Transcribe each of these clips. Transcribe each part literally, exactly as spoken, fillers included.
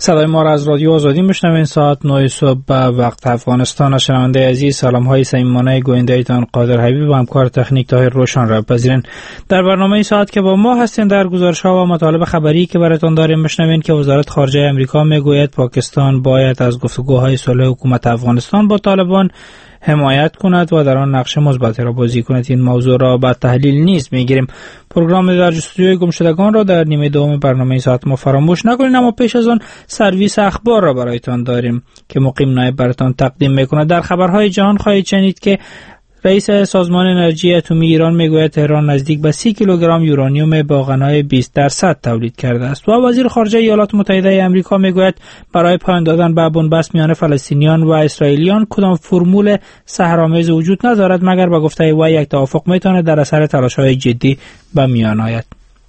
صدای ما را از رادیو آزادی میشنوین. ساعت نه صبح به وقت افغانستان. شنونده عزیز، سلام های صمیمانه گوینده ایتان قادر حبیب و همکار تکنیک طاهر روشن را بپذیرین. در برنامه ساعت که با ما هستین، در گزارش ها و مطالب خبری که براتون داریم میشنوین که وزارت خارجه امریکا میگوید پاکستان باید از گفتگوهای صلح حکومت افغانستان با طالبان حمایت کند و در آن نقش مثبتی را بازی کند. این موضوع را به تحلیل نیز میگیریم. پروگرام در جستجوی گمشدگان را در نیمه دوم برنامه ساعت ما فراموش نکنید، اما پیش از آن سرویس اخبار را برایتان داریم که مقیم نایب براتان تقدیم میکند. در خبرهای جهان خواهید شنید که رئیس سازمان انرژی اتمی ایران میگوید تهران نزدیک به سی کیلوگرم یورانیوم با غنای بیست درصد تولید کرده است و وزیر خارجه ایالات متحده آمریکا میگوید برای پایان دادن به بنبست میان فلسطینیان و اسرائیلیان کدام فرمول سحرآمیز وجود ندارد، مگر به گفته وی یک توافق میتواند در اثر تلاش‌های جدی به میان آید.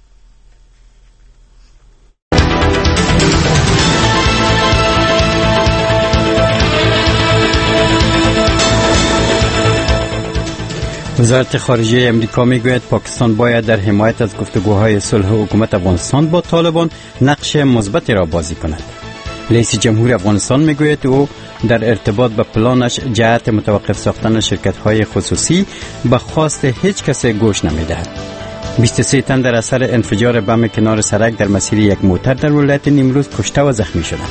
وزارت خارجه امریکا میگوید پاکستان باید در حمایت از گفتگوهای صلح حکومت افغانستان با طالبان نقش مثبتی را بازی کند. رئیس جمهور افغانستان میگوید او در ارتباط به پلانش جهت متوقف ساختن شرکت‌های خصوصی به خواست هیچ کس گوش نمیدهد. بیست و سه تن در اثر انفجار بم کنار سرک در مسیر یک موتر در ولایت نیمروز کشته و زخمی شدند.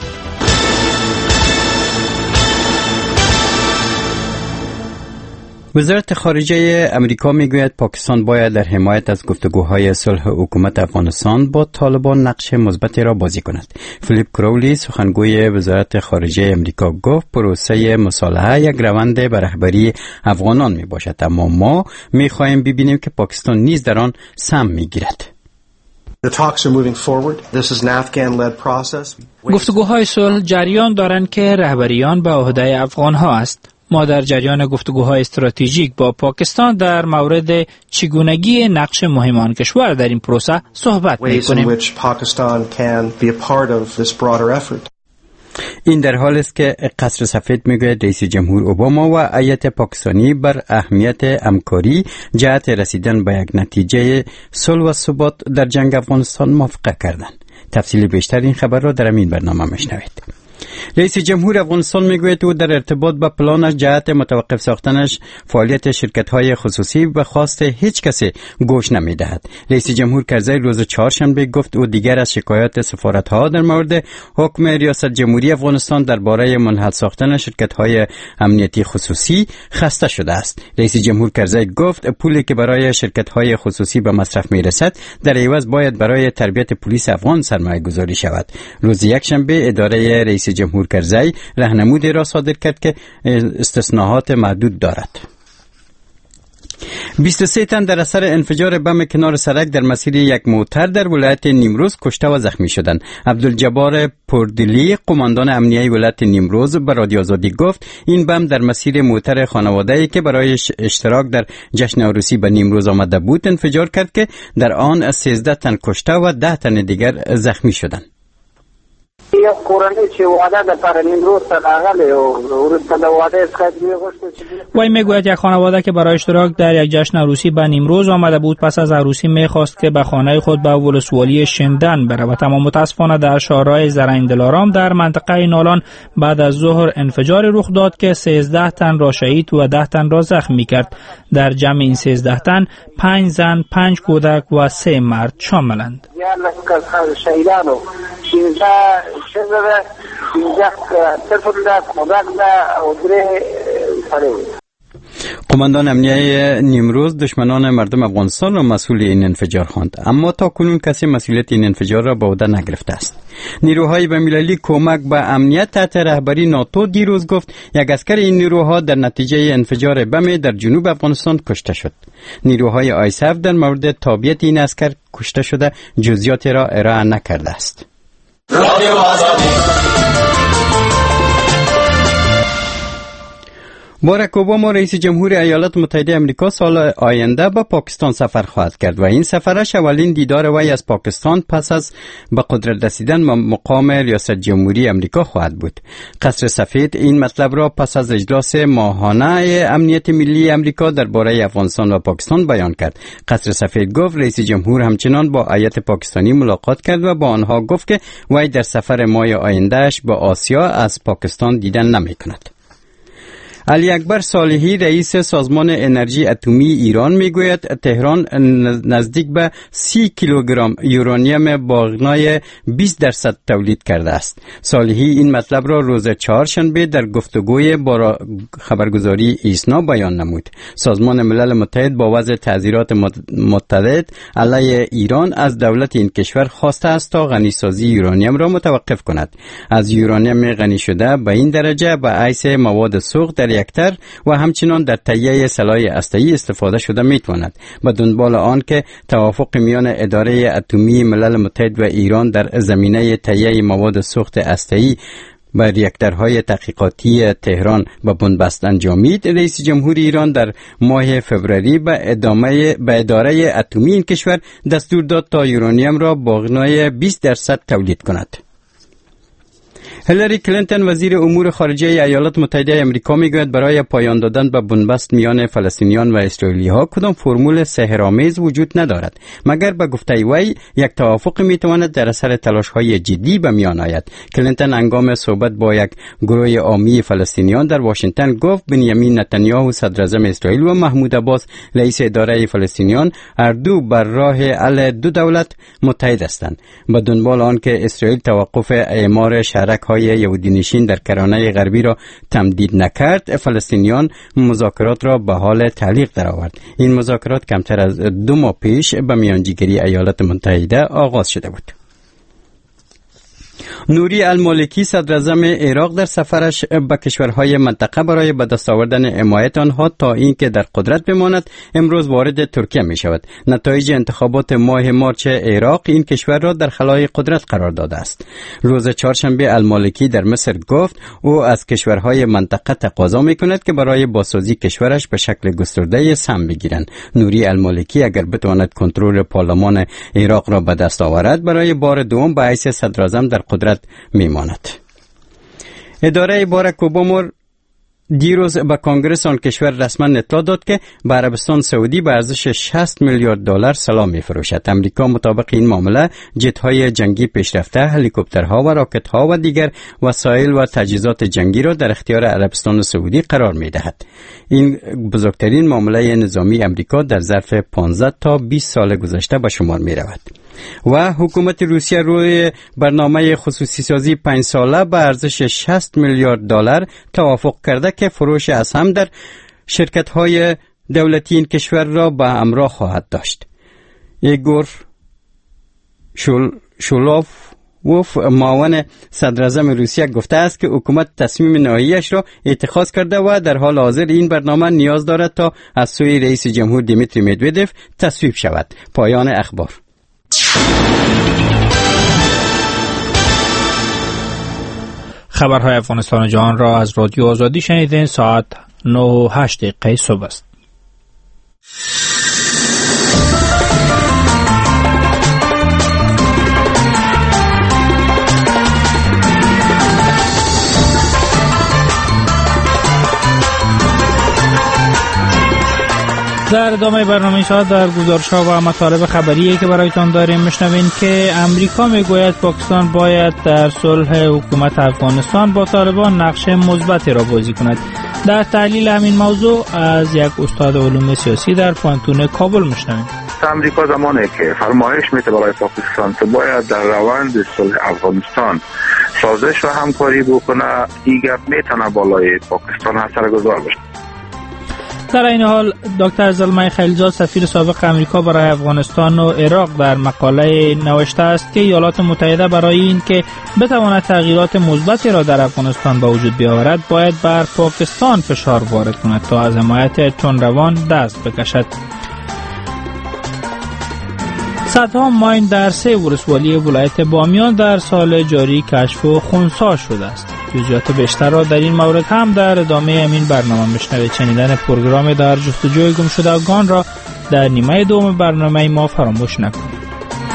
وزارت خارجه امریکا میگوید پاکستان باید در حمایت از گفتگوهای صلح حکومت افغانستان با طالبان نقش مثبتی را بازی کند. فیلیپ کرولی سخنگوی وزارت خارجه امریکا گفت پروسه مصالحه یک روند به رهبری افغانان می باشد، اما ما می خواهیم ببینیم که پاکستان نیز در آن سهم می گیرد. گفتگوهای صلح جریان دارند که رهبریان به عهده افغان ها است. ما در جریان گفتگوهای استراتژیک با پاکستان در مورد چگونگی نقش مهم آن کشور در این پروسه صحبت می‌کنیم. این در حال است که قصر سفید میگوید رئیس جمهور اوباما و هیئت پاکستانی بر اهمیت همکاری جهت رسیدن به یک نتیجه صلح و ثبات در جنگ افغانستان موافقت کردند. تفصیل بیشتر این خبر را در این برنامه میشنوید. رئیس جمهور افغانستان میگوید او در ارتباط با پلانش جهت متوقف ساختنش فعالیت شرکت‌های خصوصی به خواست هیچ کسی گوش نمیدهد. رئیس جمهور کرزی روز چهارشنبه گفت او دیگر از شکایات سفارت‌ها در مورد حکم ریاست جمهوری افغانستان درباره منحل ساختن شرکت‌های امنیتی خصوصی خسته شده است. رئیس جمهور کرزی گفت پولی که برای شرکت‌های خصوصی به مصرف میرسد در عوض باید برای تربیت پلیس افغان سرمایه‌گذاری شود. روز یکشنبه اداره رئیس جمهور کرزی راهنمودی را صادر کرد که استثناءات محدود دارد. بیست و سه تن در اثر انفجار بم کنار سرک در مسیر یک موتر در ولایت نیمروز کشته و زخمی شدند. عبدالجبار پردلی قماندان امنیه ولایت نیمروز به رادیو آزادی گفت این بم در مسیر موتر خانواده‌ای که برای اشتراک در جشن عروسی به نیمروز آمده بود انفجار کرد که در آن سیزده تن کشته و ده تن دیگر زخمی شدند. یک کورنۍ چې واده د پر نیمروز ته راغلی او ورسته د واده څخه می‌غوښتل. وی میگوید یک خانواده که برای اشتراک در یک جشن عروسی به نیمروز آمده بود پس از عروسی میخواست که به خانه خود به ولسوالی شندن برود، اما متاسفانه در شهرهای زرین دلارام در منطقه نالان بعد از ظهر انفجار رخ داد که سیزده تن را شهید و ده تن را زخمی کرد. در جمع این سیزده تن پنج زن، پنج کودک و سه مرد شاملند. شهیدانو شزره اینجا ترفض کودک او درې سره. قماندان امنیه نیمروز دشمنان مردم افغانستان را مسئول این انفجار خواند، اما تا کنون کسی مسئولیت این انفجار را به عهده نگرفته است. نیروهای بین‌المللی کمک به امنیت تحت رهبری ناتو دیروز گفت یک عسکر این نیروها در نتیجه انفجار بم در جنوب افغانستان کشته شد. نیروهای آیسف در مورد تابعیت این عسکر کشته شده جزئیات را ارائه نکرده است. باراک اوباما رئیس جمهور ایالات متحده آمریکا سال آینده به پاکستان سفر خواهد کرد و این سفرش اولین دیدار وی از پاکستان پس از به قدرت رسیدن مقام ریاست جمهوری آمریکا خواهد بود. قصر سفید این مطلب را پس از اجلاس ماهانه امنیت ملی آمریکا درباره افغانستان و پاکستان بیان کرد. قصر سفید گفت رئیس جمهور همچنان با هیئت پاکستانی ملاقات کرد و با آنها گفت که وی در سفر ماه آیندهش به آسیا از پاکستان دیدن نمی‌کند. علی اکبر صالحی رئیس سازمان انرژی اتمی ایران میگوید تهران نزدیک به سی کیلوگرم یورانیم باغنای بیست درصد تولید کرده است. صالحی این مطلب را روز چهارشنبه در گفتگوی با خبرگزاری ایسنا بیان نمود. سازمان ملل متحد با وضع تعزیرات متعدد علیه ایران از دولت این کشور خواسته است تا غنیسازی یورانیم را متوقف کند. از یورانیم غنی شده به این درجه به حیث مواد سوخت در یکتر و همچنان در تهیه سلاح هسته‌ای استفاده شده میتواند. به دنبال آن که توافق میان اداره اتمی ملل متحد و ایران در زمینه تهیه مواد سوخت هسته‌ای بر ریاکتورهای تحقیقاتی تهران به بنبست انجامید، رئیس جمهور ایران در ماه فوریه به ادامه به اداره اتمی این کشور دستور داد تا یورانیم را باغنای بیست درصد تولید کند. هیلاری کلینتون وزیر امور خارجه ایالات متحده آمریکا میگوید برای پایان دادن به بنبست میان فلسطینیان و اسرائیلی ها کدام فرمول سحرآمیز وجود ندارد، مگر به گفته وی یک توافق میتواند در اثر تلاش های جدی به میان آید. کلینتون هنگام صحبت با یک گروه عامی فلسطینیان در واشنگتن گفت بنیامین نتانیاهو صدر اعظم اسرائیل و محمود عباس رئیس اداره فلسطینیان هر دو بر راه حل دو دولت متحد هستند. به دنبال آن که اسرائیل توقف اعمار شهرک های یهودی نشین در کرانه غربی را تمدید نکرد، فلسطینیان مذاکرات را به حال تعلیق درآورد. این مذاکرات کمتر از دو ماه پیش به میانجیگری ایالات متحده آغاز شده بود. نوری المالکی صدر اعظم عراق در سفرش به کشورهای منطقه برای به دست آوردن حمایت آنها تا اینکه در قدرت بماند امروز وارد ترکیه می شود. نتایج انتخابات ماه مارچ عراق این کشور را در خلای قدرت قرار داده است. روز چهارشنبه المالکی در مصر گفت او از کشورهای منطقه تقاضا می کند که برای بازسازی کشورش به شکل گسترده سهم بگیرند. نوری المالکی اگر بتواند کنترل پارلمان عراق را به دست آورد برای بار دوم به حیث صدر اعظم در قدرت میماند. اداره باراک اوباما دیروز به کنگره آن کشور رسما اطلاع داد که به عربستان سعودی به ارزش شصت میلیارد دلار سلاح می‌فروشد. امریکا مطابق این معامله جت‌های جنگی پیشرفته، هلیکوپترها و راکت‌ها و دیگر وسایل و تجهیزات جنگی را در اختیار عربستان سعودی قرار می‌دهد. این بزرگترین معامله نظامی امریکا در ظرف پانزده تا بیست سال گذشته به شمار می‌رود. و حکومت روسیه روی برنامه خصوصی سازی پنج ساله به ارزش شصت میلیارد دلار توافق کرده که فروش اسهم در شرکت‌های دولتی این کشور را به همراه خواهد داشت. ایگور شول شولوف وف معاون صدر اعظم روسیه گفته است که حکومت تصمیم نهاییش را اتخاذ کرده و در حال حاضر این برنامه نیاز دارد تا از سوی رئیس جمهور دیمیتری مدودوف تصویب شود. پایان اخبار. خبرهای افغانستان و جهان را از رادیو آزادی شنیدین. ساعت نه و هشت دقیقه صبح است. در ادامه برنامه ساعت در گزارش‌ها و مطالب خبریه که برایتان داریم میشنوین که امریکا میگوید پاکستان باید در صلح حکومت افغانستان با طالبان نقش مثبتی را بازی کند. در تحلیل همین موضوع از یک استاد علوم سیاسی در پانتون کابل میشنویم. امریکا زمانی که فرمایش میده برای پاکستان که باید در روند صلح افغانستان سازش و همکاری بکنه، دیگر میتونه بالای پاکستان اثرگذار بشه. در این حال دکتر زلمه خلیلزاد سفیر سابق امریکا برای افغانستان و عراق در مقاله نوشته است که ایالات متحده برای این که بتواند تغییرات مثبتی را در افغانستان به وجود بیاورد باید بر پاکستان فشار وارد کند تا از حمایت تندروان دست بکشد. صدها ماین در سه ولسوالی ولایت بامیان در سال جاری کشف و خنثی شده است. جزئیات بیشتر را در این مورد هم در ادامه این برنامه میشنوید. شنیدن پروگرام در جستجوی گمشدگان را در نیمه دوم برنامه ما فراموش نکنید.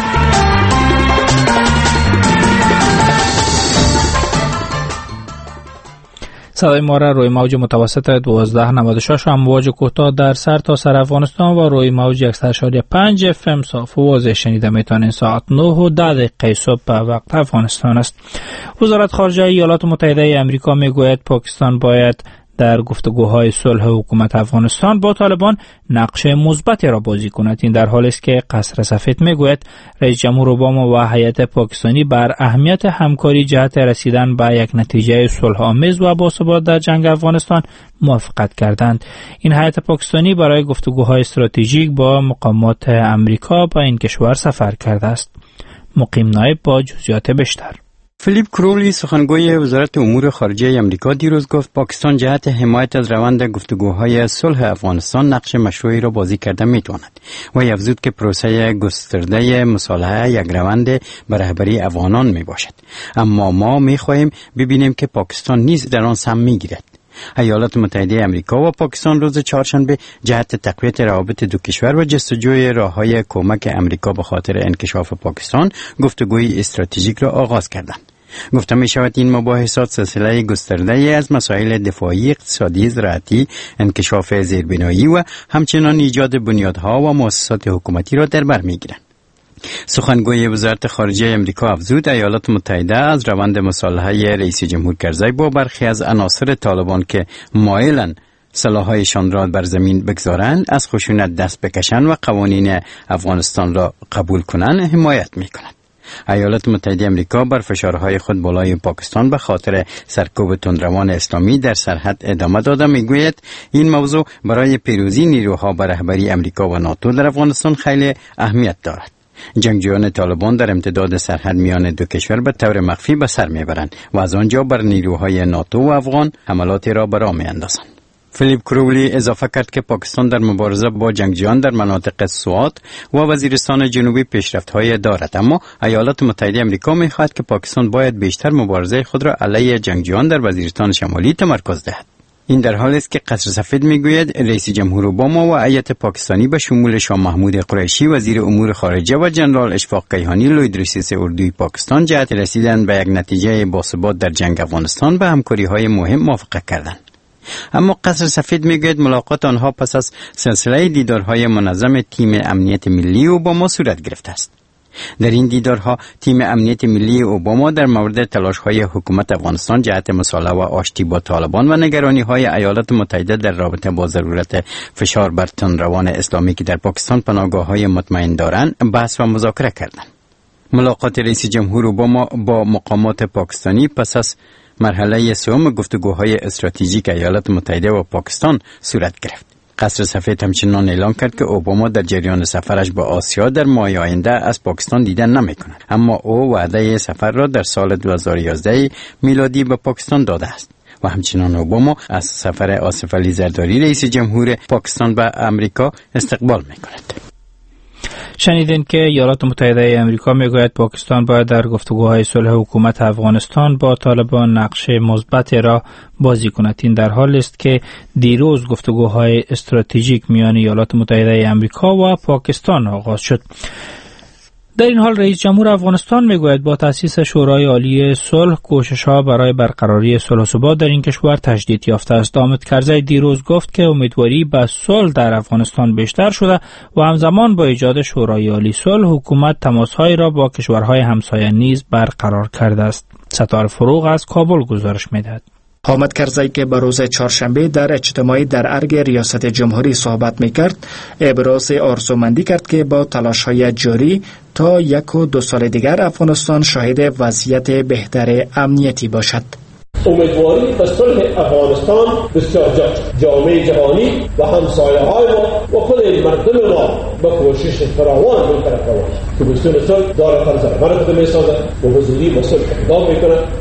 صدای ما را روی موج متوسط دوازده نود و شش و امواج کوتاه در سر تا سر افغانستان و روی موج یک و پنج اف ام صاف و واضح شنیده میتونید. ساعت نه و ده دقیقه صبح به وقت افغانستان است. وزارت خارجه ایالات متحده آمریکا میگوید پاکستان باید در گفتگوهای صلح حکومت افغانستان با طالبان نقش مثبتی را بازی کند. این در حالی است که قصر سفید میگوید رئیس جمهور اوباما و هیئت پاکستانی بر اهمیت همکاری جهت رسیدن به یک نتیجه صلح‌آمیز و باثبات در جنگ افغانستان موافقت کردند. این هیئت پاکستانی برای گفتگوهای استراتژیک با مقامات آمریکا به این کشور سفر کرده است. مقیم نایب با جزئیات بیشتر. فیلیپ کرولی سخنگوی وزارت امور خارجه آمریکا دیروز گفت پاکستان جهت حمایت از روند گفتگوهای صلح افغانستان نقش مشروعی را بازی کرده میتواند و افزود که پروسه گسترده مصالحه یک روند به رهبری افغانان می باشد. اما ما می خواهیم ببینیم که پاکستان نیز در آن سهم می گیرد. ایالات متحده آمریکا و پاکستان روز چهارشنبه جهت تقویت روابط دو کشور و جستجوی راه‌های کمک آمریکا به خاطر انکشاف پاکستان گفتگوی استراتژیک را آغاز کردند. گفته می شود این مباحثات سلسله گسترده از مسائل دفاعی، اقتصادی، زراعتی، انکشاف زیربنایی و همچنان ایجاد بنیادها و مؤسسات حکومتی را در بر می گیرند. سخنگوی وزارت خارجه آمریکا افزود ایالات متحده از روند مصالحه رئیس جمهور کرزی با برخی از عناصر طالبان که مایلند سلاح‌هایشان را بر زمین بگذارند از خشونت دست بکشند و قوانین افغانستان را قبول کنند حمایت می‌کند. ایالات متحده آمریکا بر فشارهای خود بالای پاکستان به خاطر سرکوب تندروان اسلامی در سرحد ادامه داده میگوید این موضوع برای پیروزی نیروها به رهبری آمریکا و ناتو در افغانستان خیلی اهمیت دارد. جنگجویان طالبان در امتداد سرحد میان دو کشور به طور مخفی به سر میبرند و از آنجا بر نیروهای ناتو و افغان حملاتی را به راه میاندازند. فیلیپ کرولی اضافه کرد که پاکستان در مبارزه با جنگجویان در مناطق سوات و وزیرستان جنوبی پیشرفت‌های دارد، اما ایالات متحده آمریکا می‌خواهد که پاکستان باید بیشتر مبارزه خود را علیه جنگجویان در وزیرستان شمالی تمرکز دهد. این در حالی است که قصر سفید میگوید رئیس جمهور اوباما و هیئت پاکستانی به شمول شاه محمود قریشی وزیر امور خارجه و جنرال اشفاق کیهانی لوی رئیس اردوی پاکستان جهت رسیدن به یک نتیجه باثبات در جنگ افغانستان به همکاری‌های مهم موافقت کردند. اما قصر سفید میگوید ملاقات آنها پس از سلسله دیدارهای منظم تیم امنیت ملی اوباما صورت گرفته است. در این دیدارها تیم امنیت ملی اوباما در مورد تلاش‌های حکومت افغانستان جهت مصالحه و آشتی با طالبان و نگرانی‌های ایالات متحده در رابطه با ضرورت فشار بر تندروان اسلامی که در پاکستان پناهگاه‌های مطمئن دارند بحث و مذاکره کردند. ملاقات رئیس جمهور اوباما با مقامات پاکستانی پس از مرحله سوم گفتگوهای استراتژیک ایالات متحده و پاکستان صورت گرفت. قصر سفید همچنان اعلام کرد که اوباما در جریان سفرش به آسیا در ماه آینده از پاکستان دیدن نمی‌کند، اما او وعده سفر را در سال دو هزار و یازده میلادی به پاکستان داده است و همچنان اوباما از سفر آصف علی زرداری رئیس جمهور پاکستان به امریکا استقبال می‌کند. شنیدین که ایالات متحده آمریکا میگوید پاکستان باید در گفتگوهای صلح حکومت افغانستان با طالبان نقش مثبتی را بازی کند. این در حالی است که دیروز گفتگوهای استراتژیک میان ایالات متحده آمریکا و پاکستان آغاز شد. در این حال رئیس جمهور افغانستان میگوید با تأسیس شورای عالی صلح کوشش‌ها برای برقراری صلح و ثبات در این کشور تجدید یافته است. حامد کرزی دیروز گفت که امیدواری به صلح در افغانستان بیشتر شده و همزمان با ایجاد شورای عالی صلح حکومت تماس‌هایی را با کشورهای همسایه نیز برقرار کرده است. ستاره فروغ از کابل گزارش می‌دهد. حامد کرزی که به روز چهارشنبه در اجتماعی در ارگ ریاست جمهوری صحبت می‌کرد، ابراز آرزومندی کرد که با تلاش‌های جاری تا یک و دو سال دیگر افغانستان شاهد وضعیت بهتر امنیتی باشد. امیدواری به صلح افغانستان بسیار جا جامعه جهانی و همسایه‌های ما و خود مردم ما با کوشش فراوان می‌کنند که بسیار صلح داره فرزند مرد می‌سازد و حضوری با صلح اقدام می‌کند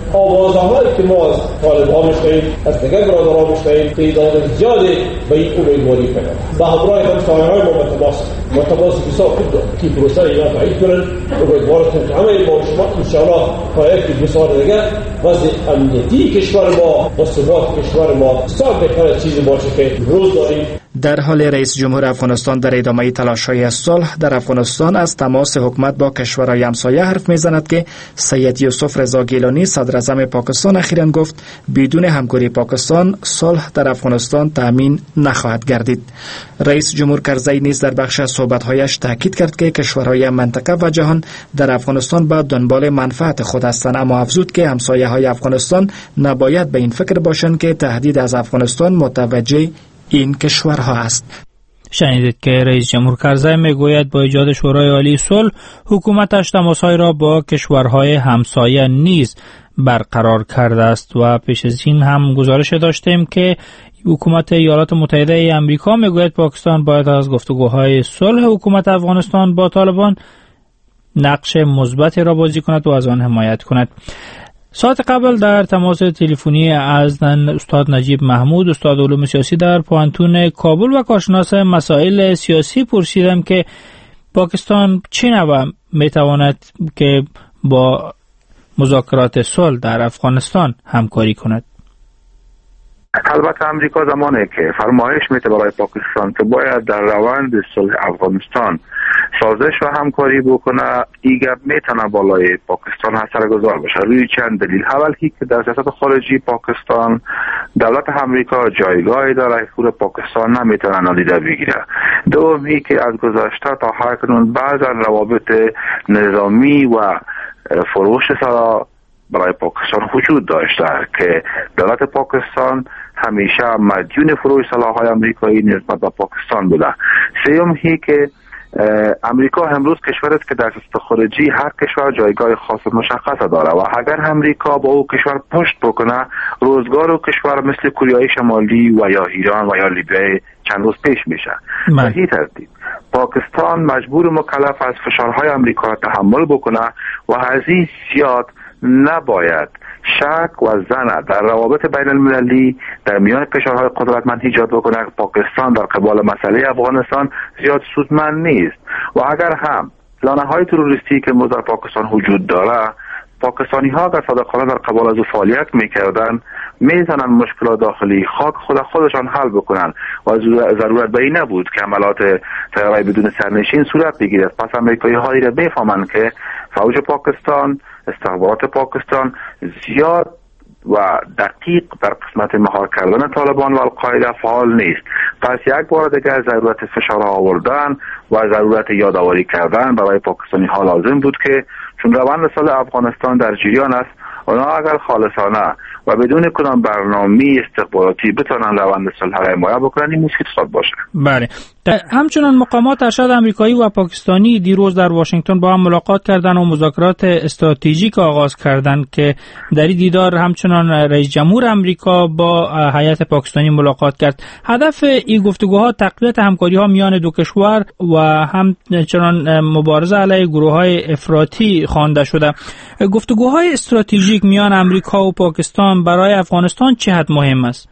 آوازهایی که ما از طالب‌ها میشنویم، از دیگر برادرها میشنویم، تعداد زیادی به این امیدواری کنند و همراه همسایه‌های ما به تماس ما تماس بسیار خوب داریم که پروسه اینا تایید کنند. امیدوارم که همه ما شما انشاءالله تا یک دو سال دیگر وضع امنیتی کشور ما و ثبات کشور ما بسیار بهتر چیزی باشه که روز داریم. در حال رئیس جمهور افغانستان در ادامه تلاش‌های صلح در افغانستان از تماس حکومت با کشورهای همسایه حرف می‌زند که سید یوسف رضا گیلانی صدر اعظم پاکستان اخیراً گفت بدون همکاری پاکستان صلح در افغانستان تامین نخواهد گردید. رئیس جمهور کرزی نیز در بخش از صحبت‌هایش تاکید کرد که کشورهای منطقه و جهان در افغانستان با دنبال منفعت خود هستند، اما افزود که همسایه‌های افغانستان نباید به این فکر باشند که تهدید از افغانستان متوجه این کشورها است. شنیدید که رئیس جمهور کرزی میگوید با ایجاد شورای عالی صلح حکومتش تماس‌های را با کشورهای همسایه نیز برقرار کرده است و پیش از این هم گزارش داشتیم که حکومت ایالات متحده آمریکا میگوید پاکستان باید از گفتگوهای صلح حکومت افغانستان با طالبان نقش مثبتی را بازی کند و از آن حمایت کند. ساعت قبل در تماس تلفنی از استاد نجیب محمود، استاد علوم سیاسی در پوهنتون کابل و کارشناس مسائل سیاسی، پرسیدم که پاکستان چه نوع میتواند که با مذاکرات صلح در افغانستان همکاری کند. البته امریکا زمانی که فرمایش میده برای پاکستان که باید در روند صلح افغانستان سازش و همکاری بکنه، این گپ میتونه بالای پاکستان اثرگذار باشه روی چند دلیل. اول که در سیاست خارجی پاکستان دولت امریکا جایگاهی داره که پاکستان نمیتونه نادیده بگیره. دومی که از گذشته تا همکنون بعضا روابط نظامی و فروش سلاح برای پاکستان وجود داشته که دولت پاکستان همیشه مدیون فروش سلاح‌های آمریکایی نسبت به پاکستان بوده. سوم هی که امریکا امروز کشوری است که در سیاست خارجی هر کشور جایگاه خاص مشخص داره و اگر امریکا با او کشور پشت بکنه، روزگار او کشور مثل کره شمالی و یا ایران و یا لیبی چند روز پیش میشه. به این ترتیب پاکستان مجبور مکلف از فشارهای امریکا تحمل بکنه و از این زیاد نباید شک و ظن در روابط بین المللی در میان کشورهای قدرتمند ایجاد بکنه. پاکستان در قبال مسئله افغانستان زیاد سودمند نیست و اگر هم لانه‌های تروریستی که در پاکستان وجود داره، پاکستانی ها اگر صادقانه در قبال از او فعالیت میکردن میتونن مشکلات داخلی خاک خود خودشان حل بکنن و ضرورت به این نبود که عملات طیاره‌ای بدون سرنشین صورت بگیرد. پس امریکایی هایی را بفهمند که فوج پاکستان، استخبارات پاکستان زیاد و دقیق در قسمت مهار کردن طالبان و القاعده فعال نیست. پس یک بار دیگر ضرورت فشار آوردن و ضرورت یادآوری کردن برای پاکستانی ها لازم بود که چون روند صلح افغانستان در جریان است، اونا اگر خالصانه و بدون کدام برنامه استخباراتی بتونن روند صلح را حمایت بکنن، این مشکل ساد باشه. بله. همچنان مقامات ارشد آمریکایی و پاکستانی دیروز در واشنگتن با هم ملاقات کردند و مذاکرات استراتژیک آغاز کردند که در این دیدار همچنان رئیس جمهور آمریکا با هیئت پاکستانی ملاقات کرد. هدف این گفتگوها تقویت همکاری‌ها میان دو کشور و همچنان مبارزه علیه گروه‌های افراطی خوانده شده. گفتگوهای استراتژیک میان آمریکا و پاکستان برای افغانستان چه حد مهم است؟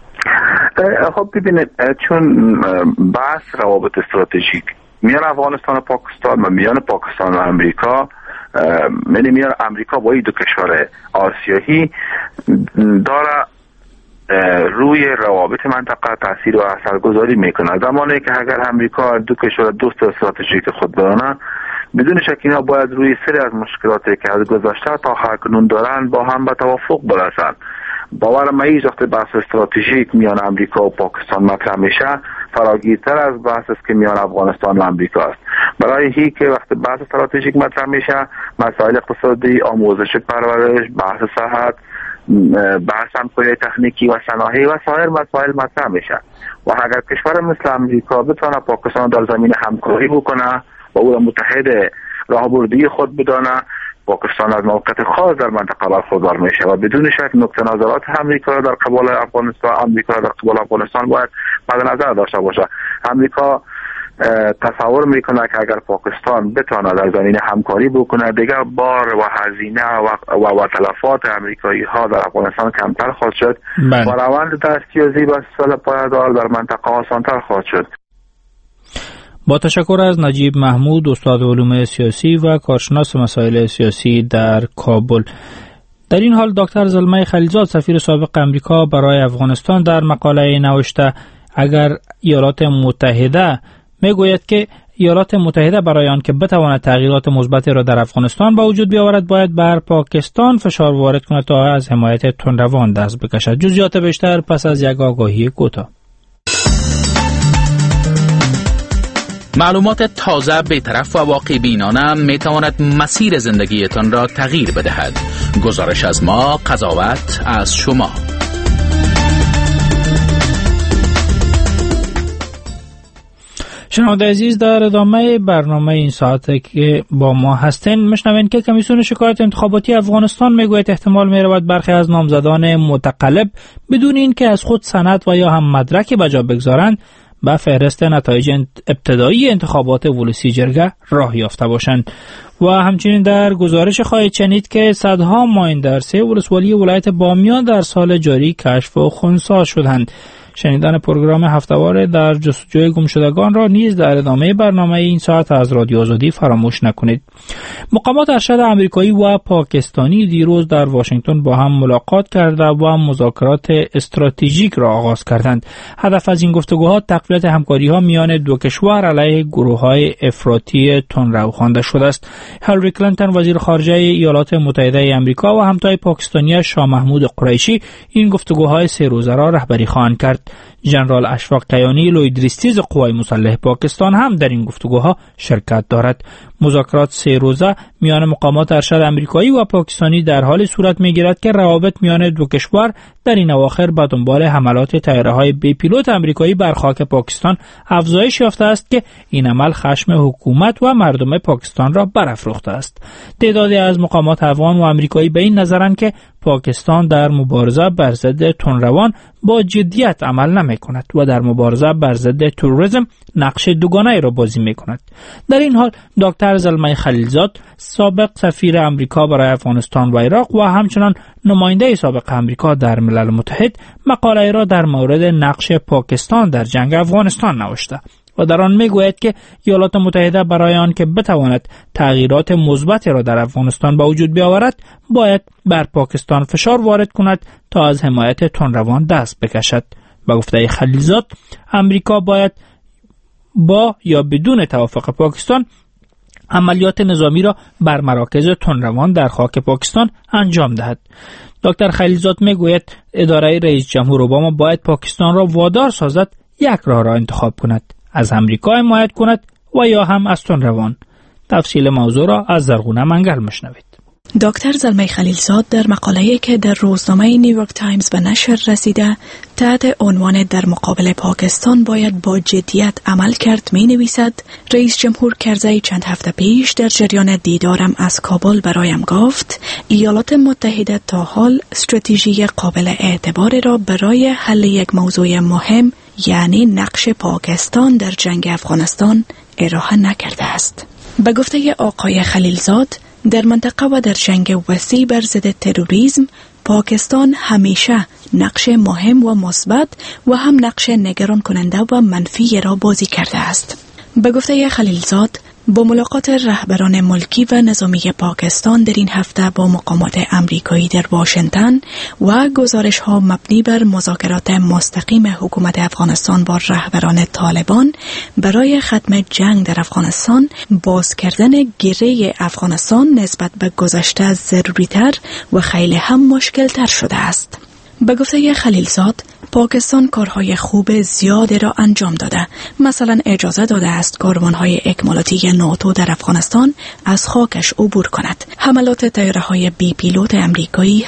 خب ببینید، چون بحث روابط استراتژیک میان افغانستان و پاکستان و میان پاکستان و امریکا، یعنی میان امریکا با این دو کشور آسیایی داره روی روابط منطقه تاثیر و اثرگذاری میکنه. زمانی که اگر امریکا دو کشور دوست استراتژیک خود بدانه، بدون شک اینا باید روی سری از مشکلاتی که از گذشته تا کنون دارن با هم به توافق برسن. باورم ایست وقتی بحث استراتژیک میان امریکا و پاکستان مطرح میشه، فراگیرتر از بحث است که میان افغانستان و امریکا است. برای هی که وقتی بحث استراتژیک مطرح میشه، مسائل اقتصادی، آموزش، پرورش، بحث صحت، بحث همکاری تکنیکی و صنایعی و سایر مسائل مطرح میشه و اگر کشور مثل امریکا بتونه پاکستان در زمین همکاری بکنه و او را متحد راهبردی خود بدانه، پاکستان از موقعیت خاص در منطقه برخوردار میشه و بدون شک نقطه نظرات امریکا را در قبال افغانستان، امریکا را در قبال افغانستان باید مد نظر داشته باشه. امریکا تصور میکنه که اگر پاکستان بتونه در زمینه همکاری بکنه دیگه بار و هزینه و و, و تلفات امریکایی ها در افغانستان کمتر خواهد شد و روند دستیابی به صلح پایدار در منطقه آسانتر خواهد شد. با تشکر از نجیب محمود، استاد علوم سیاسی و کارشناس مسائل سیاسی در کابل. در این حال دکتر زلمه خلیلزاد، سفیر سابق امریکا برای افغانستان، در مقاله نوشته اگر ایالات متحده میگوید که ایالات متحده برای آن که بتواند تغییرات مثبتی را در افغانستان به وجود بیاورد باید بر پاکستان فشار وارد کند تا از حمایت تندروان دست بکشد. جزئیات بیشتر پس از یک آگاهی کوتاه. معلومات تازه، بی‌طرف و واقع بینانه می تواند مسیر زندگیتان را تغییر بدهد. گزارش از ما، قضاوت از شما. شنونده عزیز، در ادامه برنامه این ساعت که با ما هستین میشنوین که کمیسیون شکایت انتخاباتی افغانستان میگوید احتمال میرود برخی از نامزدان متقلب بدون این که از خود سند و یا هم مدرکی به جا بگذارند به فهرست نتایج ابتدایی انتخابات ولسی جرگه راه یافته باشند. و همچنین در گزارش خواهید شنید که صدها ماین در سه ولسوالی ولایت بامیان در سال جاری کشف و خنثی شدند. شنیدن پروگرام هفته‌وار در جستجوی گمشدگان را نیز در ادامه برنامه این ساعت از رادیو آزادی فراموش نکنید. مقامات ارشد آمریکایی و پاکستانی دیروز در واشنگتن با هم ملاقات کرده و مذاکرات استراتژیک را آغاز کردند. هدف از این گفتگوها تقویت همکاری‌ها میان دو کشور علیه گروه‌های افراطی تندرو خوانده شده است. هیلاری کلینتون وزیر خارجه ایالات متحده آمریکا و همتای پاکستانی شاه محمود قریشی این گفتگوهای سه روزه را رهبری خواهند کرد. ژنرال اشفاق کیانی لویدریستیز قوای مسلح پاکستان هم در این گفتگوها شرکت دارد. مذاکرات سه روزه میان مقامات ارشد آمریکایی و پاکستانی در حال صورت میگیرد که روابط میان دو کشور در این اواخر به دنبال حملات طیاره‌های بی پیلوت آمریکایی بر خاک پاکستان افزایش یافته است که این عمل خشم حکومت و مردم پاکستان را برافروخته است. تعدادی از مقامات افغان و آمریکایی به این نظرند که پاکستان در مبارزه بر ضد تندروان با جدیت عمل نمی‌کند و در مبارزه بر ضد تروریسم نقش دوگانه‌ای را بازی می‌کند. در این حال دکتر زلمه خلیلزاد، سابق سفیر آمریکا برای افغانستان و عراق و همچنان نماینده سابق آمریکا در ملل متحد، مقاله را در مورد نقش پاکستان در جنگ افغانستان نوشته و در آن میگوید که ایالات متحده برای آن که بتواند تغییرات مثبتی را در افغانستان به وجود بیاورد باید بر پاکستان فشار وارد کند تا از حمایت تندروان دست بکشد. به گفته خلیلزاد، امریکا باید با یا بدون توافق پاکستان عملیات نظامی را بر مراکز تندروان در خاک پاکستان انجام دهد. دکتر خلیلزاد میگوید اداره رئیس جمهور اوباما باید پاکستان را وادار سازد یک راه را انتخاب کند: از امریکا حمایت کند و یا هم از تندروان. تفصیل موضوع را از زرغونه منگل مشنوید. دکتر زلمه خلیلزاد در مقاله‌ای که در روزنامه نیویورک تایمز به نشر رسیده تحت عنوان در مقابل پاکستان باید با جدیت عمل کرد می نویسد: رئیس جمهور کرزی چند هفته پیش در جریان دیدارم از کابل برایم گفت ایالات متحده تا حال استراتژی قابل اعتباری را برای حل یک موضوع مهم یعنی نقش پاکستان در جنگ افغانستان ارائه نکرده است. به گفته آقای خلیلزاد، در منطقه و در جنگ وسیع بر ضد تروریسم پاکستان همیشه نقش مهم و مثبت و هم نقش نگران کننده و منفی را بازی کرده است. به گفته خلیلزاد، با ملاقات رهبران ملکی و نظامی پاکستان در این هفته با مقامات امریکایی در واشنگتن و گزارش ها مبنی بر مذاکرات مستقیم حکومت افغانستان با رهبران طالبان برای ختم جنگ در افغانستان، باز کردن گره افغانستان نسبت به گذشته ضروری تر و خیلی هم مشکل تر شده است. به گفته خلیلزاد، پاکستان کارهای خوب زیادی را انجام داده. مثلا اجازه داده است کاروانهای اکمالاتی ناتو در افغانستان از خاکش عبور کند. حملات طیاره‌های بی پیلوت امریکایی هم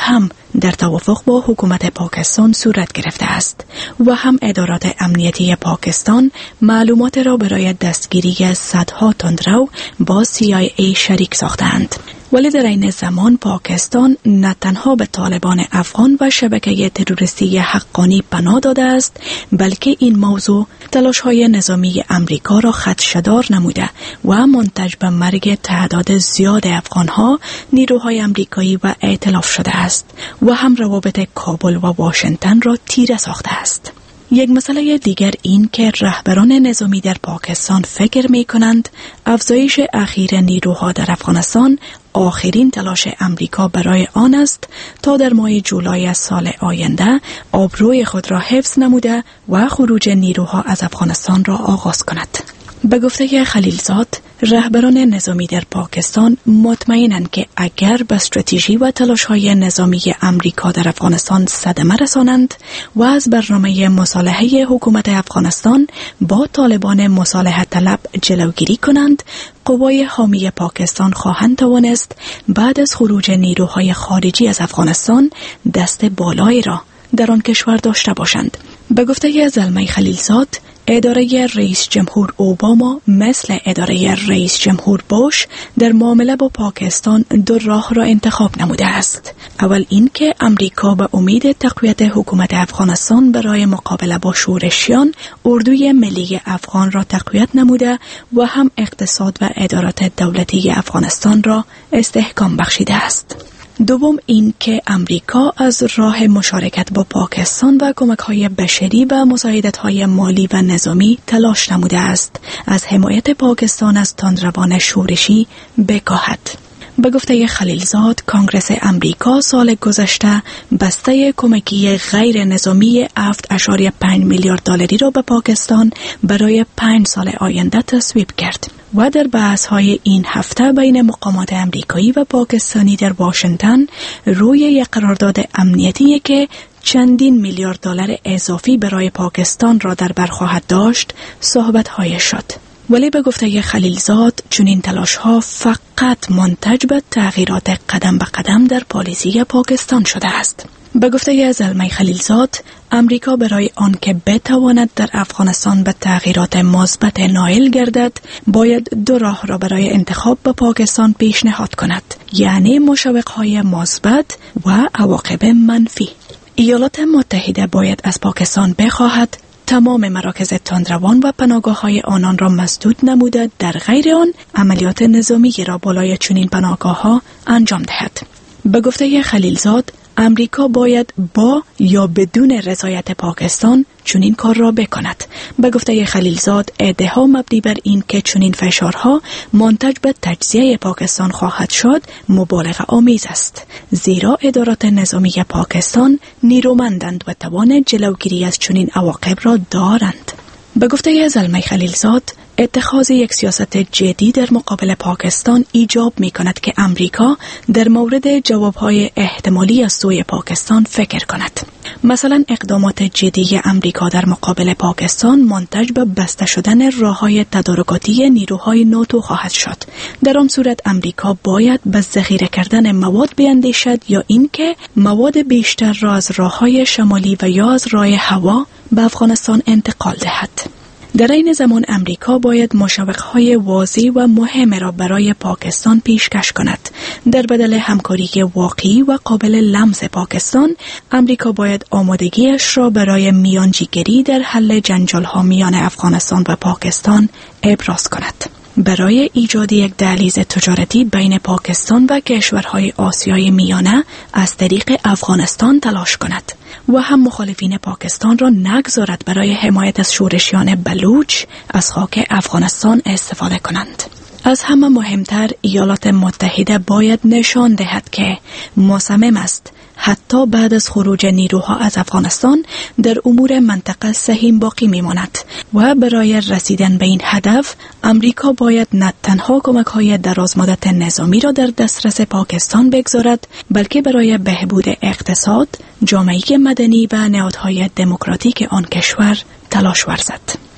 در توافق با حکومت پاکستان صورت گرفته است و هم ادارات امنیتی پاکستان معلومات را برای دستگیری صدها تندرو با سی آی ای شریک ساختند. ولی در این زمان پاکستان نه تنها به طالبان افغان و شبکه تروریستی حقانی پناه داده است، بلکه این موضوع تلاش‌های نظامی امریکا را خدشه‌دار نموده و منتج به مرگ تعداد زیاد افغان‌ها، نیروهای امریکایی و ائتلاف شده است و هم روابط کابل و واشنگتن را تیره ساخته است. یک مسئله دیگر این که رهبران نظامی در پاکستان فکر می کنند افزایش اخیر نیروها در افغانستان آخرین تلاش امریکا برای آن است تا در ماه جولای از سال آینده آبروی خود را حفظ نموده و خروج نیروها از افغانستان را آغاز کند. به گفته خلیلزاد، رهبران نظامی در پاکستان مطمئنند که اگر به استراتژی و تلاش‌های نظامی امریکا در افغانستان صدمه رسانند و از برنامه مصالحه حکومت افغانستان با طالبان مصالحه طلب جلوگیری کنند، قوای حامی پاکستان خواهند توانست بعد از خروج نیروهای خارجی از افغانستان دست بالایی را در آن کشور داشته باشند. به گفته زلمه خلیلزاد، اداره رئیس جمهور اوباما مثل اداره رئیس جمهور بوش در معامله با پاکستان دو راه را انتخاب نموده است. اول این که امریکا به امید تقویت حکومت افغانستان برای مقابله با شورشیان اردوی ملی افغان را تقویت نموده و هم اقتصاد و ادارات دولتی افغانستان را استحکام بخشیده است. دوم این که امریکا از راه مشارکت با پاکستان و کمک‌های بشری و مساعدت‌های مالی و نظامی تلاش نموده است از حمایت پاکستان از تندروان شورشی بکاهد. به گفته خلیلزاد، کنگره امریکا سال گذشته بسته کمکی غیر نظامی هفت ممیز پنج میلیارد دلاری را به پاکستان برای پنج سال آینده تصویب کرد و در بحث‌های این هفته بین مقامات امریکایی و پاکستانی در واشنگتن روی یک قرارداد امنیتی که چندین میلیارد دلار اضافی برای پاکستان را در بر خواهد داشت صحبت‌های شد. ولی به گفته خلیلزاد چنین تلاش‌ها فقط منتج به تغییرات قدم به قدم در پالیسی پاکستان شده است. به گفته زلمه خلیلزاد، امریکا برای آنکه بتواند در افغانستان به تغییرات مثبت نائل گردد، باید دو راه را برای انتخاب به پاکستان پیشنهاد کند، یعنی مشوق‌های مثبت و عواقب منفی. ایالات متحده باید از پاکستان بخواهد تمام مراکز تندروان و پناهگاه‌های آنان را مسدود نموده، در غیر آن عملیات نظامی را بالای چنین پناهگاه‌ها انجام دهد. به گفته خلیلزاد، امریکا باید با یا بدون رضایت پاکستان چنین کار را بکند. به گفته خلیلزاد، ادعا مبنی بر این که چنین فشارها منتج به تجزیه پاکستان خواهد شد مبالغه آمیز است، زیرا ادارات نظامی پاکستان نیرومندند و توان جلوگیری از چنین عواقب را دارند. به گفته زلمه خلیلزاد، اتخاذ یک سیاست جدی در مقابل پاکستان ایجاب می کند که امریکا در مورد جوابهای احتمالی از سوی پاکستان فکر کند. مثلا اقدامات جدی امریکا در مقابل پاکستان منتج به بسته شدن راههای تدارکاتی نیروهای ناتو خواهد شد. در آن صورت امریکا باید به ذخیره کردن مواد بیندیشد یا اینکه مواد بیشتر را از راههای شمالی و یا از راه هوا به افغانستان انتقال دهد. در این زمان امریکا باید مشوق‌های واضح و مهم را برای پاکستان پیشکش کند. در بدل همکاری واقعی و قابل لمس پاکستان، امریکا باید آمادگیش را برای میانجیگری در حل جنجال‌ها میان افغانستان و پاکستان ابراز کند. برای ایجاد یک دهلیز تجارتی بین پاکستان و کشورهای آسیای میانه از طریق افغانستان تلاش کند و هم مخالفین پاکستان را نگذارد برای حمایت از شورشیان بلوچ از خاک افغانستان استفاده کنند. از همه مهمتر، ایالات متحده باید نشان دهد که مصمم است حتی بعد از خروج نیروها از افغانستان در امور منطقه سهیم باقی میماند و برای رسیدن به این هدف امریکا باید نه تنها کمک‌های درازمدت نظامی را در دسترس پاکستان بگذارد، بلکه برای بهبود اقتصاد، جامعه مدنی و نهادهای دموکراتیک آن کشور تلاش ورزد.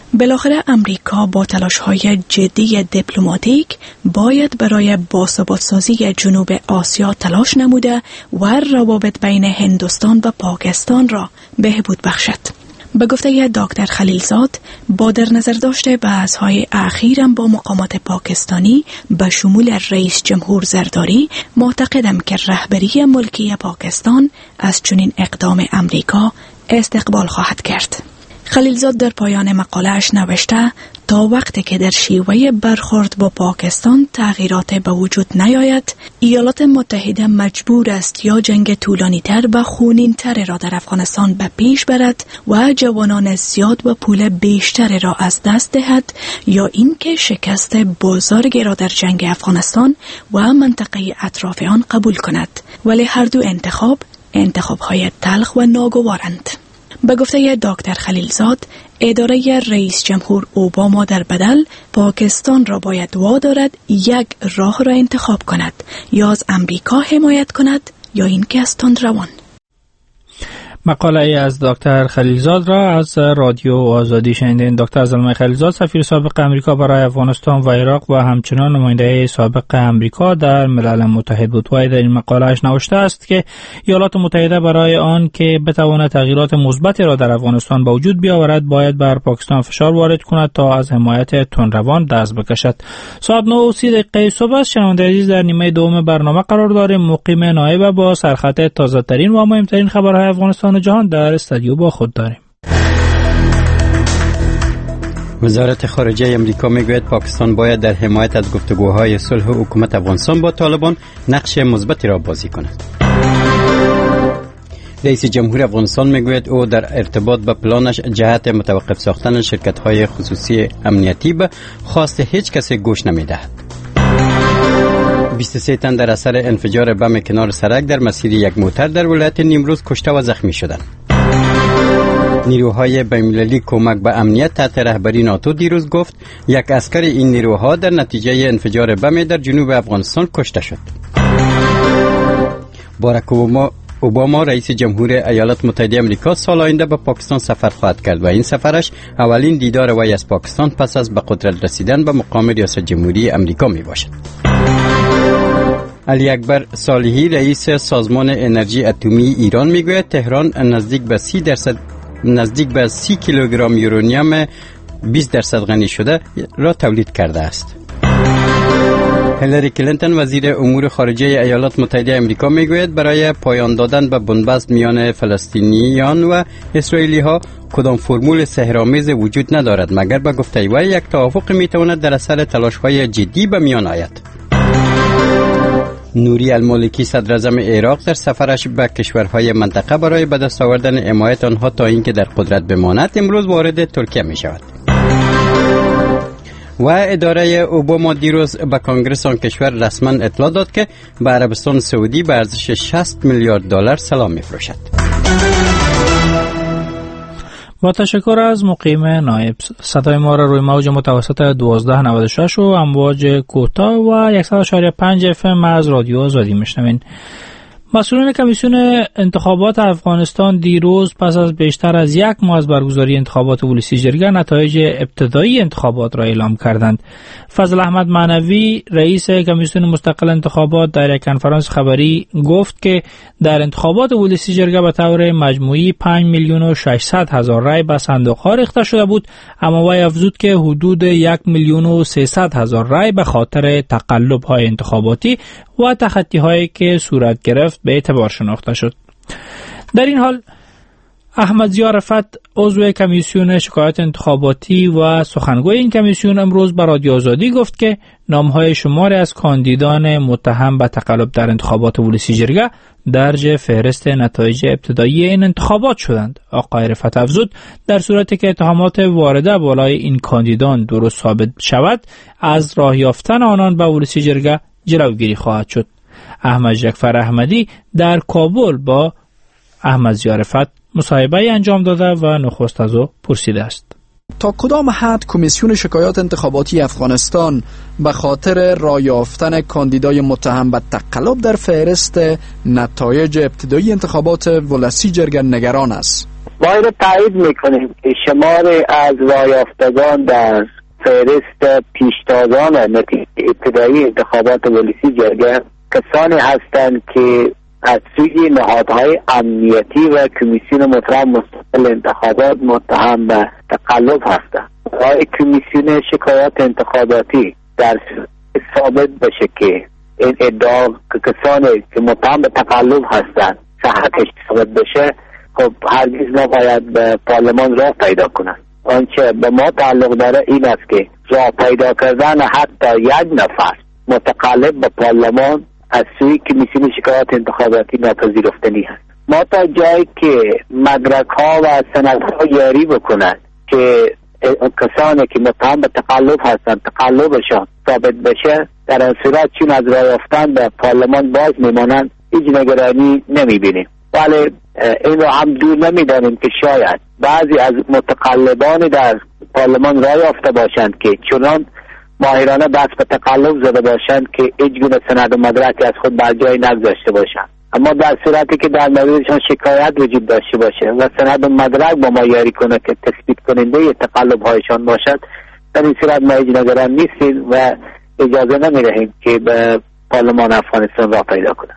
بالاخره امریکا با تلاش‌های جدی دیپلماتیک باید برای باثبات‌سازی جنوب آسیا تلاش نموده و روابط بین هندوستان و پاکستان را بهبود بخشد. به گفته دکتر خلیلزاد، با در نظر داشته بحث‌های اخیرم با مقامات پاکستانی به شمول رئیس جمهور زرداری، معتقدم که رهبری ملکی پاکستان از چنین اقدام امریکا استقبال خواهد کرد. خلیلزاد در پایان مقاله‌اش نوشته تا وقتی که در شیوه برخورد با پاکستان تغییرات به وجود نیاید، ایالات متحده مجبور است یا جنگ طولانی‌تر و خونین‌تر را در افغانستان به پیش برد و جوانان زیاد و پول بیشتر را از دست دهد، یا اینکه شکست بزرگی را در جنگ افغانستان و منطقه اطراف آن قبول کند. ولی هر دو انتخاب انتخاب‌های تلخ و ناگوارند. به گفته دکتر خلیلزاد، اداره رئیس جمهور اوباما در بدل پاکستان را باید وادارد یک راه را انتخاب کند، یا از امریکا حمایت کند یا اینکه از تندروان. مقاله از دکتر خلیلزاد را از رادیو آزادی شنیدین. دکتر زلمه خلیلزاد سفیر سابق امریکا برای افغانستان و عراق و همچنان نماینده سابق امریکا در ملل متحد بود. و در این مقاله‌اش نوشته است که ایالات متحده برای آن که بتواند تغییرات مثبتی را در افغانستان به وجود بیاورد، باید بر پاکستان فشار وارد کند تا از حمایت تندروان دست بکشد. ساعت نه و سی دقیقه صبح است. شنونده عزیز، در نیمه دوم برنامه قرار داریم. مقیم نایب با سرخط تازه ترین و مهمترین خبرهای افغانستان و جهان در استودیو با خود داریم. وزارت خارجه امریکا میگوید پاکستان باید در حمایت از گفتگوهای صلح حکومت افغانستان با طالبان نقش مثبتی را بازی کند. رئیس جمهور افغانستان میگوید او در ارتباط با پلانش جهت متوقف ساختن شرکت‌های خصوصی امنیتی به خواست هیچ کسی گوش نمیدهد. بیست و سه تن در اثر انفجار بم کنار سرک در مسیر یک موتر در ولایت نیمروز کشته و زخمی شدند. نیروهای بین‌المللی کمک به امنیت تحت رهبری ناتو دیروز گفت یک عسکر این نیروها در نتیجه انفجار بم در جنوب افغانستان کشته شد. باراک اوباما اوباما رئیس جمهور ایالات متحده آمریکا سال آینده به پاکستان سفر خواهد کرد و این سفرش اولین دیدار وی از پاکستان پس از به قدرت رسیدن به مقام ریاست جمهوری آمریکا می باشد. علی اکبر صالحی رئیس سازمان انرژی اتمی ایران میگوید تهران نزدیک به سی درصد نزدیک به سی کیلوگرم یورانیم بیست درصد غنی شده را تولید کرده است. هیلاری کلینتون وزیر امور خارجه ایالات متحده آمریکا میگوید برای پایان دادن به بنبست میان فلسطینیان و اسرائیلی ها کدام فرمول سحرآمیز وجود ندارد، مگر به گفته وی یک توافق میتواند در اثر تلاش‌های جدی به میان آید. نوری المالکی صدر اعظم عراق در سفرش به کشورهای منطقه برای به دست آوردن حمایت آنها تا اینکه در قدرت بماند امروز وارد ترکیه می شود. و اداره اوباما دیروز به کنگره آن کشور رسما اطلاع داد که به عربستان سعودی به ارزش شصت میلیارد دلار سلاح می‌فروشد. با تشکر از مقیم نایب. صدای ما را روی موج متوسط دوازده نود و شش و امواج کوتاه و صد و یک و پنج اف ام از رادیو آزادی میشنوین. مسئولان کمیسیون انتخابات افغانستان دیروز پس از بیشتر از یک ماه از برگزاری انتخابات ولسی جرگه نتایج ابتدایی انتخابات را اعلام کردند. فضل احمد معنوی رئیس کمیسیون مستقل انتخابات در یک کنفرانس خبری گفت که در انتخابات ولسی جرگه به طور مجموعی پنج میلیون و ششصد هزار رای به صندوق‌ها ریخته شده بود، اما وی افزود که حدود یک میلیون و سیصد هزار رای به خاطر تقلب‌های انتخاباتی و تخطی‌هایی که صورت گرفت به اعتبار شناخته شد. در این حال احمد ضیا رفعت عضو کمیسیون شکایات انتخاباتی و سخنگوی این کمیسیون امروز به رادیو آزادی گفت که نام‌های شماری از کاندیدان متهم به تقلب در انتخابات ولسی جرگه درج فهرست نتایج ابتدایی این انتخابات شدند. آقای رفعت افزود در صورتی که اتهامات وارده بالای این کاندیدان درست ثابت شود، از راه یافتن آنان به ولسی جرگه جلوگیری خواهد شد. احمد جعفر احمدی در کابل با احمد ضیا رفعت مصاحبه انجام داده و نخست از او پرسیده است. تا کدام حد کمیسیون شکایات انتخاباتی افغانستان به خاطر راه یافتن کاندیدای متهم به تقلب در فهرست نتایج ابتدایی انتخابات ولسی جرگه نگران است؟ ما اینو تایید میکنیم که شمار از رایافتگان در فهرست پیشتازان نتیجه ابتدایی انتخابات ولسی جرگه کسانی هستند که از سوی نهادهای امنیتی و کمیسیون محترم مستقل انتخابات متهم به تقلب هستند. برای کمیسیون شکایات انتخاباتی در ثابت بشه که این ادعا که کسانی که متهم به تقلب هستند صحتش ثابت بشه، خب هرگز نباید به پارلمان راه پیدا کنند. آنچه به ما تعلق داره این است که راه پیدا کردن حتی یک نفر متقلب به پارلمان از سوی کمیسیون شکایات انتخاباتی ناپذیرفتنی هست. ما تا جایی که مدرک ها و سند ها یاری بکنند که کسانی که متهم به تقلب هستند تقلبشان ثابت بشه، در این صورت چون از راه یافتن به پارلمان باز میمانند هیچ نگرانی نمیبینیم. ولی این را هم دور نمیدانیم که شاید بعضی از متقلبان در پارلمان راه یافته باشند که چنان ماهرانه دست به تقلب زده باشند که هیچ گونه سند و مدرکی از خود بر جای نگذاشته باشند. اما در صورتی که در موردشان شکایت وجود داشته باشه و سند و مدرک با ما یاری کنه که تثبیت کننده تقلب هایشان باشد، در این صورت ما هیچ نگران نیستیم و اجازه نمیدهیم که به پارلمان افغانستان راه پیدا کنند.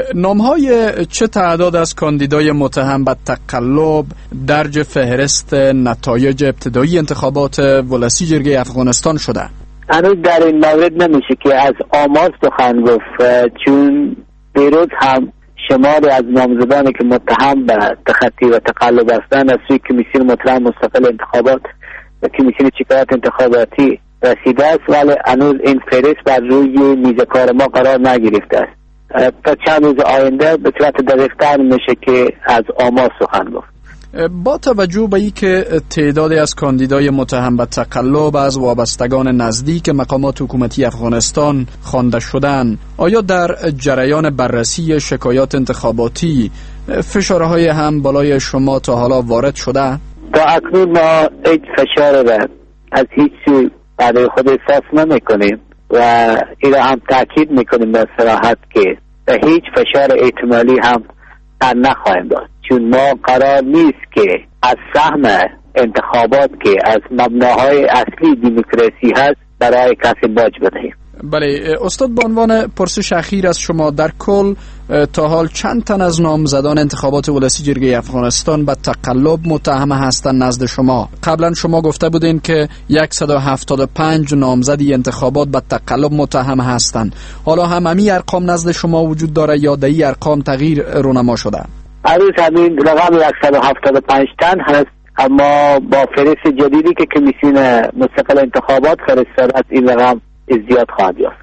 نامهای چه تعداد از کاندیدای متهم به تقلب درج فهرست نتایج ابتدایی انتخابات ولسی جرگه افغانستان شده؟ هنوز در این مورد نمیشه که از آمار سخن گفت، چون دیروز هم شماری از نامزدانی که متهم به تخطی و تقلب هستند از سوی کمیسیون محترم مستقل انتخابات و کمیسیون شکایات انتخاباتی رسیده است، ولی هنوز این فهرست بر روی میز کار ما قرار نگرفته است. تا چند روز آینده به صورت دقیق‌تر میشه که از آمار سخن گفت. با توجه به این که تعدادی از کاندیدای متهم به تقلب از وابستگان نزدیک مقامات حکومتی افغانستان خوانده شدند، آیا در جریان بررسی شکایات انتخاباتی فشارهای هم بالای شما تا حالا وارد شده؟ تا اکنون ما هیچ فشار را از هیچ سو برای خود احساس نمی کنیم و این را هم تاکید میکنیم به صراحت که به هیچ فشار احتمالی هم در نخواهیم داشت، چون ما قرار نیست که از سهم انتخابات که از مبناهای اصلی دموکراسی هست برای کسی باج بدهیم. بله استاد، به عنوان پرسش اخیر از شما، در کل تا حال چند تن از نامزدان انتخابات ولسی جرگه افغانستان به تقلب متهم هستند نزد شما؟ قبلا شما گفته بودین که صد و هفتاد و پنج نامزدی انتخابات به تقلب متهم هستند. حالا هم همین ارقام نزد شما وجود داره یا در این ارقام تغییر رونما شده؟ هنوز همین رقم صد و هفتاد و پنج تن هست، اما با فهرست جدیدی که کمیسیون مستقل انتخابات فرستاده است این رقم زیاد خواهد یافت.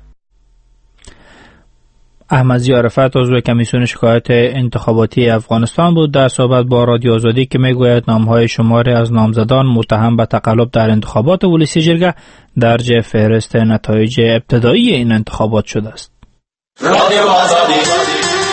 احمد ضیا رفعت عضو کمیسیون شکایات انتخاباتی افغانستان بود در صحبت با رادیو آزادی که میگوید نامهای شماری از نامزدان متهم به تقلب در انتخابات ولسی جرگه درج فهرست نتایج ابتدایی این انتخابات شده است. رادیو آزادی.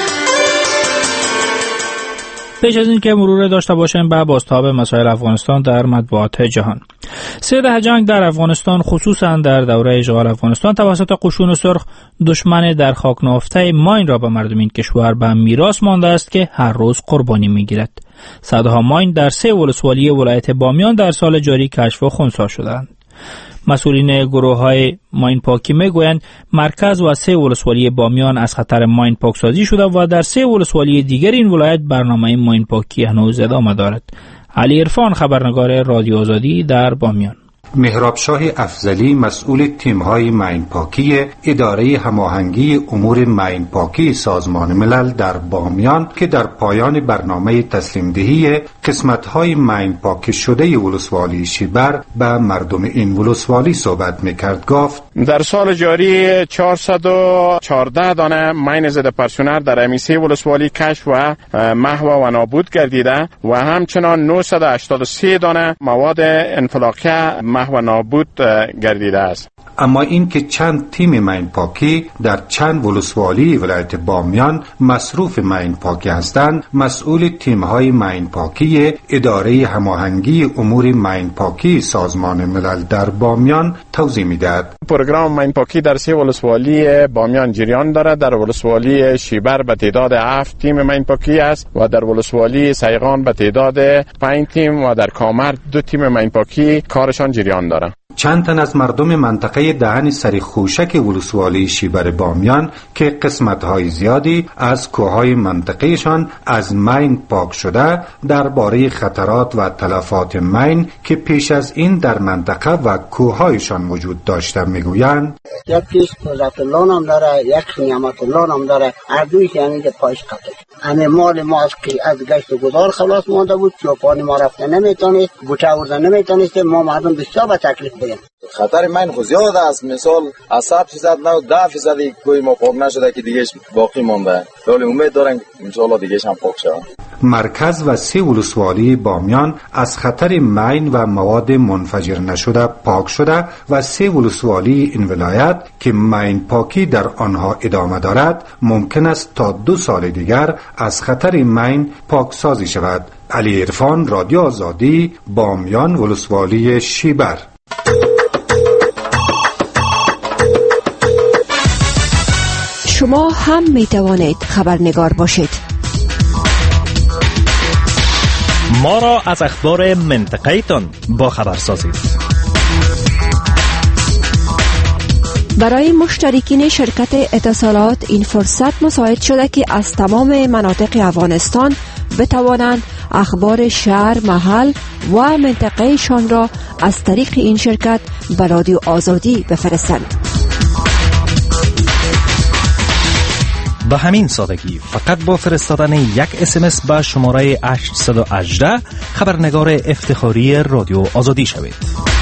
پیش از این که مرور داشته باشیم به بازتاب مسائل افغانستان در مطبوعات جهان. سه دهه جنگ در افغانستان، خصوصا در دوره اشغال افغانستان توسط قشون سرخ، دشمن در خاک نهفته ماین را به مردم این کشور به میراث مانده است که هر روز قربانی میگیرد. صدها ماین در سه ولسوالی ولایت بامیان در سال جاری کشف و خنثی شدند. مسئولین گروه های ماین پاکی میگویند مرکز و سه ولسوالی بامیان از خطر ماین پاک سازی شده و در سه ولسوالی دیگر این ولایت برنامه ماین پاکی هنوز ادامه دارد. علی عرفان، خبرنگار رادیو آزادی در بامیان. مهراب شاه افضلی، مسئول تیم‌های ماین پاکی اداره هماهنگی امور ماین پاکی سازمان ملل در بامیان که در پایان برنامه تسلیم دهی قسمت‌های ماین پاکی شده ولسوالی شیبر به مردم این ولسوالی صحبت می‌کرد، گفت در سال جاری چهارصد و چهارده دانه ماین ضد پرسونر در امیسی ولسوالی کشف و محو و نابود گردیده و همچنان نهصد و هشتاد و سه دانه مواد انفلاقی و نابود گردیده است. اما این که چند تیم ماین پاکی در چند ولسوالی ولایت بامیان مصروف ماین پاکی هستند، مسئول تیم‌های ماین پاکی اداره هماهنگی امور ماین پاکی سازمان ملل در بامیان توضیح می‌دهد. پروگرام ماین پاکی در سه ولسوالی بامیان جریان دارد. در ولسوالی شیبر به تعداد هفت تیم ماین پاکی است و در ولسوالی سیغان به تعداد پنج تیم و در کامر دو تیم ماین پاکی کارشان جریان دارد. چند تن از مردم منطقه دهن سری خوشک ولسوالی شیبر بامیان که قسمت‌های زیادی از کوههای منطقهشان از ماین پاک شده درباره خطرات و تلفات ماین که پیش از این در منطقه و کوههایشان وجود داشته میگویند. یک پیش قدرت الله نام داره، یک نعمت الله نام داره، هر دویش یعنی که پایش قطعه. همه مال ما که از گشت و گذار خلاص مانده بود، چوپان ما رفته نمیتونید، بوته آوردن نمیتونید، ما مردم بسیار به تکلیف بودیم. خطر ماین خود زیاد است. مثال از صد فیصد نه ده فیصد کوی ما پاک نشده که دیگه باقی مونده، ولی امید دارن ان شاء الله دیگه هم پاک شود. مرکز و سه ولسوالی بامیان از خطر ماین و مواد منفجر نشده پاک شده و سه ولسوالی این ولایت که ماین پاکی در آنها ادامه دارد ممکن است تا دو سال دیگر از خطر ماین پاکسازی شود. علی عرفان، رادیو آزادی، بامیان، ولسوالی شیبر. شما هم می توانید خبرنگار باشید. ما را از اخبار منطقه تان با خبر سازید. برای مشترکین شرکت اتصالات این فرصت مساعد شده که از تمام مناطق افغانستان بتوانند اخبار شهر، محل و منطقه شان را از طریق این شرکت به رادیو آزادی بفرستند. به همین سادگی فقط با فرستادن یک اسمس به شماره هشت یک هشت خبرنگار افتخاری رادیو آزادی شوید.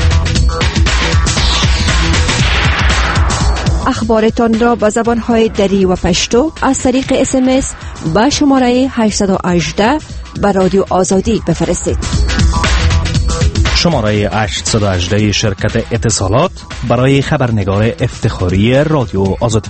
اخبارتان را به زبانهای دری و پشتو از طریق اسمس به شماره هشت یک هشت به رادیو آزادی بفرستید. شماره هشت یک هشت شرکت اتصالات برای خبرنگار افتخاری رادیو آزادی.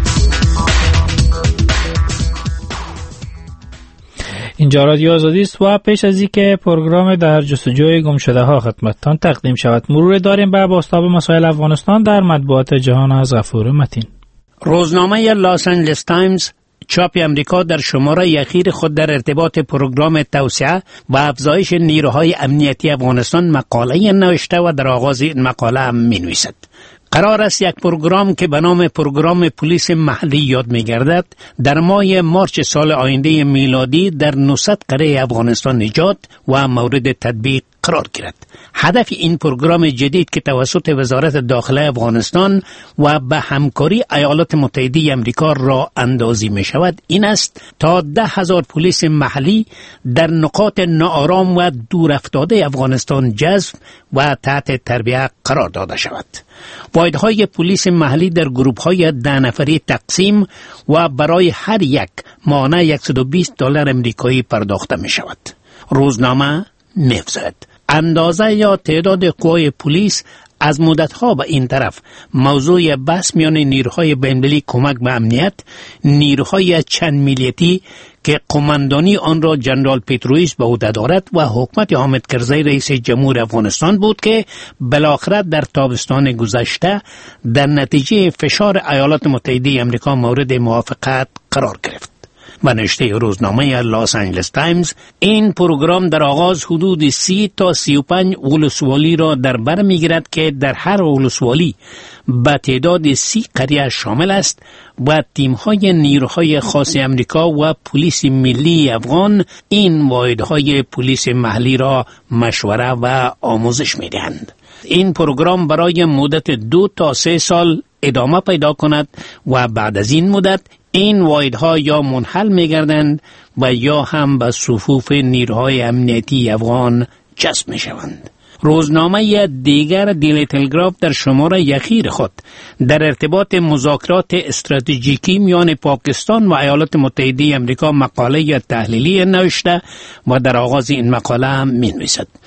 اینجا رادیو آزادی است و پیش از اینکه پروگرام در جستجوی گم شده ها خدمتتان تقدیم شود مرور داریم به بازتاب مسائل افغانستان در مطبوعات جهان از غفور متین. روزنامه لاس آنجلس تایمز چاپ امریکا در شماره اخیر خود در ارتباط پروگرام توسعه و افزایش نیروهای امنیتی افغانستان مقاله نوشته و در آغاز این مقاله هم می‌نویسد: قرار است یک پروگرام که به نام پروگرام پلیس محلی یاد می‌گردد در ماه مارچ سال آینده میلادی در نهصد قره افغانستان ایجاد و مورد تطبیق قرار گیرد. هدف این پروگرام جدید که توسط وزارت داخله افغانستان و به همکاری ایالات متحده آمریکا راه اندازی می شود این است تا ده هزار پلیس محلی در نقاط ناآرام و دور افتاده افغانستان جذب و تحت تربیت قرار داده شود. واحدهای پلیس محلی در گروه‌های ده نفری تقسیم و برای هر یک مانع صد و بیست دلار امریکایی پرداخته می شود. روزنامه می‌افزاید اندازه یا تعداد قوای پلیس از مدتها به این طرف موضوع بحث میان نیروهای بین‌المللی کمک به امنیت، نیروهای چند ملیتی که قماندانی آن را جنرال پیترویس به عهده دارد و حکومت حامد کرزی رئیس جمهور افغانستان بود که بالاخره در تابستان گذشته در نتیجه فشار ایالات متحده آمریکا مورد موافقت قرار گرفت. و نشته روزنامه لاس آنجلس تایمز این پروگرام در آغاز حدود سی تا سی و پنج ولسوالی را در بر میگیرد که در هر ولسوالی به تعداد سی قریه شامل است و تیم‌های نیروهای خاص امریکا و پلیس ملی افغان این واحدهای پلیس محلی را مشوره و آموزش می‌دهند. این پروگرام برای مدت دو تا سه سال ادامه پیدا کند و بعد از این مدت این واحدها یا منحل می‌گردند و یا هم به صفوف نیروهای امنیتی افغان جذب می‌شوند. روزنامه دیگر دیلی تلگراف در شماره اخیر خود در ارتباط مذاکرات استراتژیکی میان پاکستان و ایالات متحده آمریکا مقاله تحلیلی نوشته و در آغاز این مقاله هم می‌نویسد: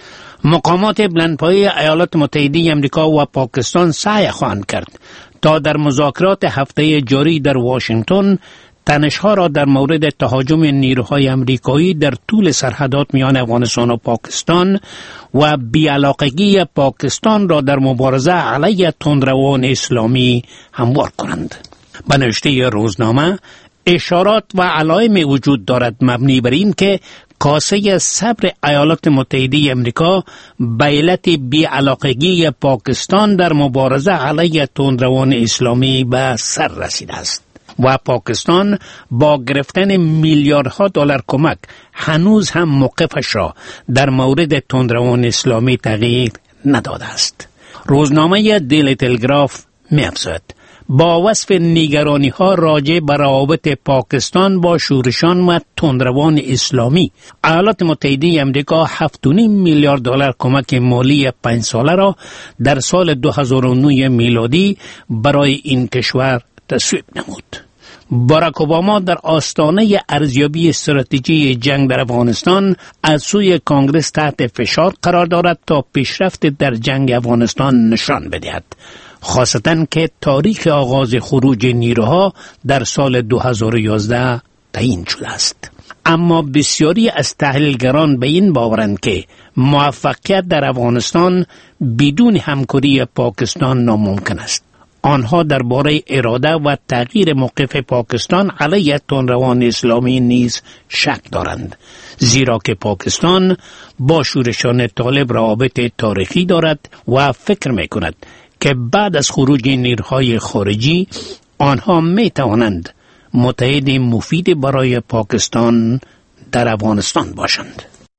مقامات بلندپایه ایالات متحده آمریکا و پاکستان سعی خواهند کرد تا در مذاکرات هفته جاری در واشنگتن تنش‌ها را در مورد تهاجم نیروهای آمریکایی در طول سرحدات میان افغانستان و پاکستان و بی‌علاقگی پاکستان را در مبارزه علیه تندروان اسلامی هموار کنند. به نوشته روزنامه اشارات و علائم وجود دارد مبنی بر این که کاسه صبر ایالات متحده آمریکا به علت بی‌علاقگی پاکستان در مبارزه علیه تندروان اسلامی به سر رسیده است و پاکستان با گرفتن میلیاردها دلار کمک هنوز هم موقفش را در مورد تندروان اسلامی تغییر نداده است. روزنامه دیلی تلگراف می‌افزاید با وصف نگرانی ها راجع به روابط پاکستان با شورشان و تندروان اسلامی، ایالات متحده آمریکا هفت و نیم میلیارد دلار کمک مالی پنج ساله را در سال دو هزار و نه میلادی برای این کشور تصویب نمود. باراک اوباما در آستانه ارزیابی استراتژی جنگ در افغانستان از سوی کانگرس تحت فشار قرار دارد تا پیشرفت در جنگ افغانستان نشان بدهد، خاصتاً که تاریخ آغاز خروج نیروها در سال دو هزار و یازده تعیین شده است. اما بسیاری از تحلیلگران به این باورند که موفقیت در افغانستان بدون همکاری پاکستان ناممکن است. آنها درباره اراده و تغییر موقف پاکستان علیه تندروان اسلامی نیز شک دارند، زیرا که پاکستان با شورشان طالب روابط تاریخی دارد و فکر می‌کند که بعد از خروج نیروهای خارجی آنها می توانند متحد مفید برای پاکستان در افغانستان باشند.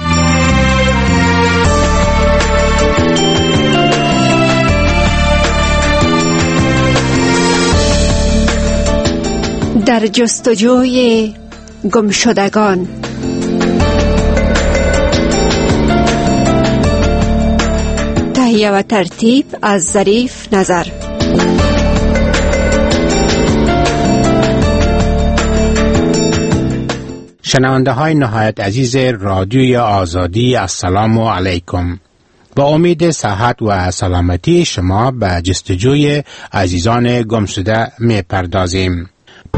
در جستجوی گمشدگان. تهیه و ترتیب از ظریف نظر. شنونده های نهایت عزیز رادیوی آزادی، السلام علیکم. با امید صحت و سلامتی شما به جستجوی عزیزان گمشده می پردازیم.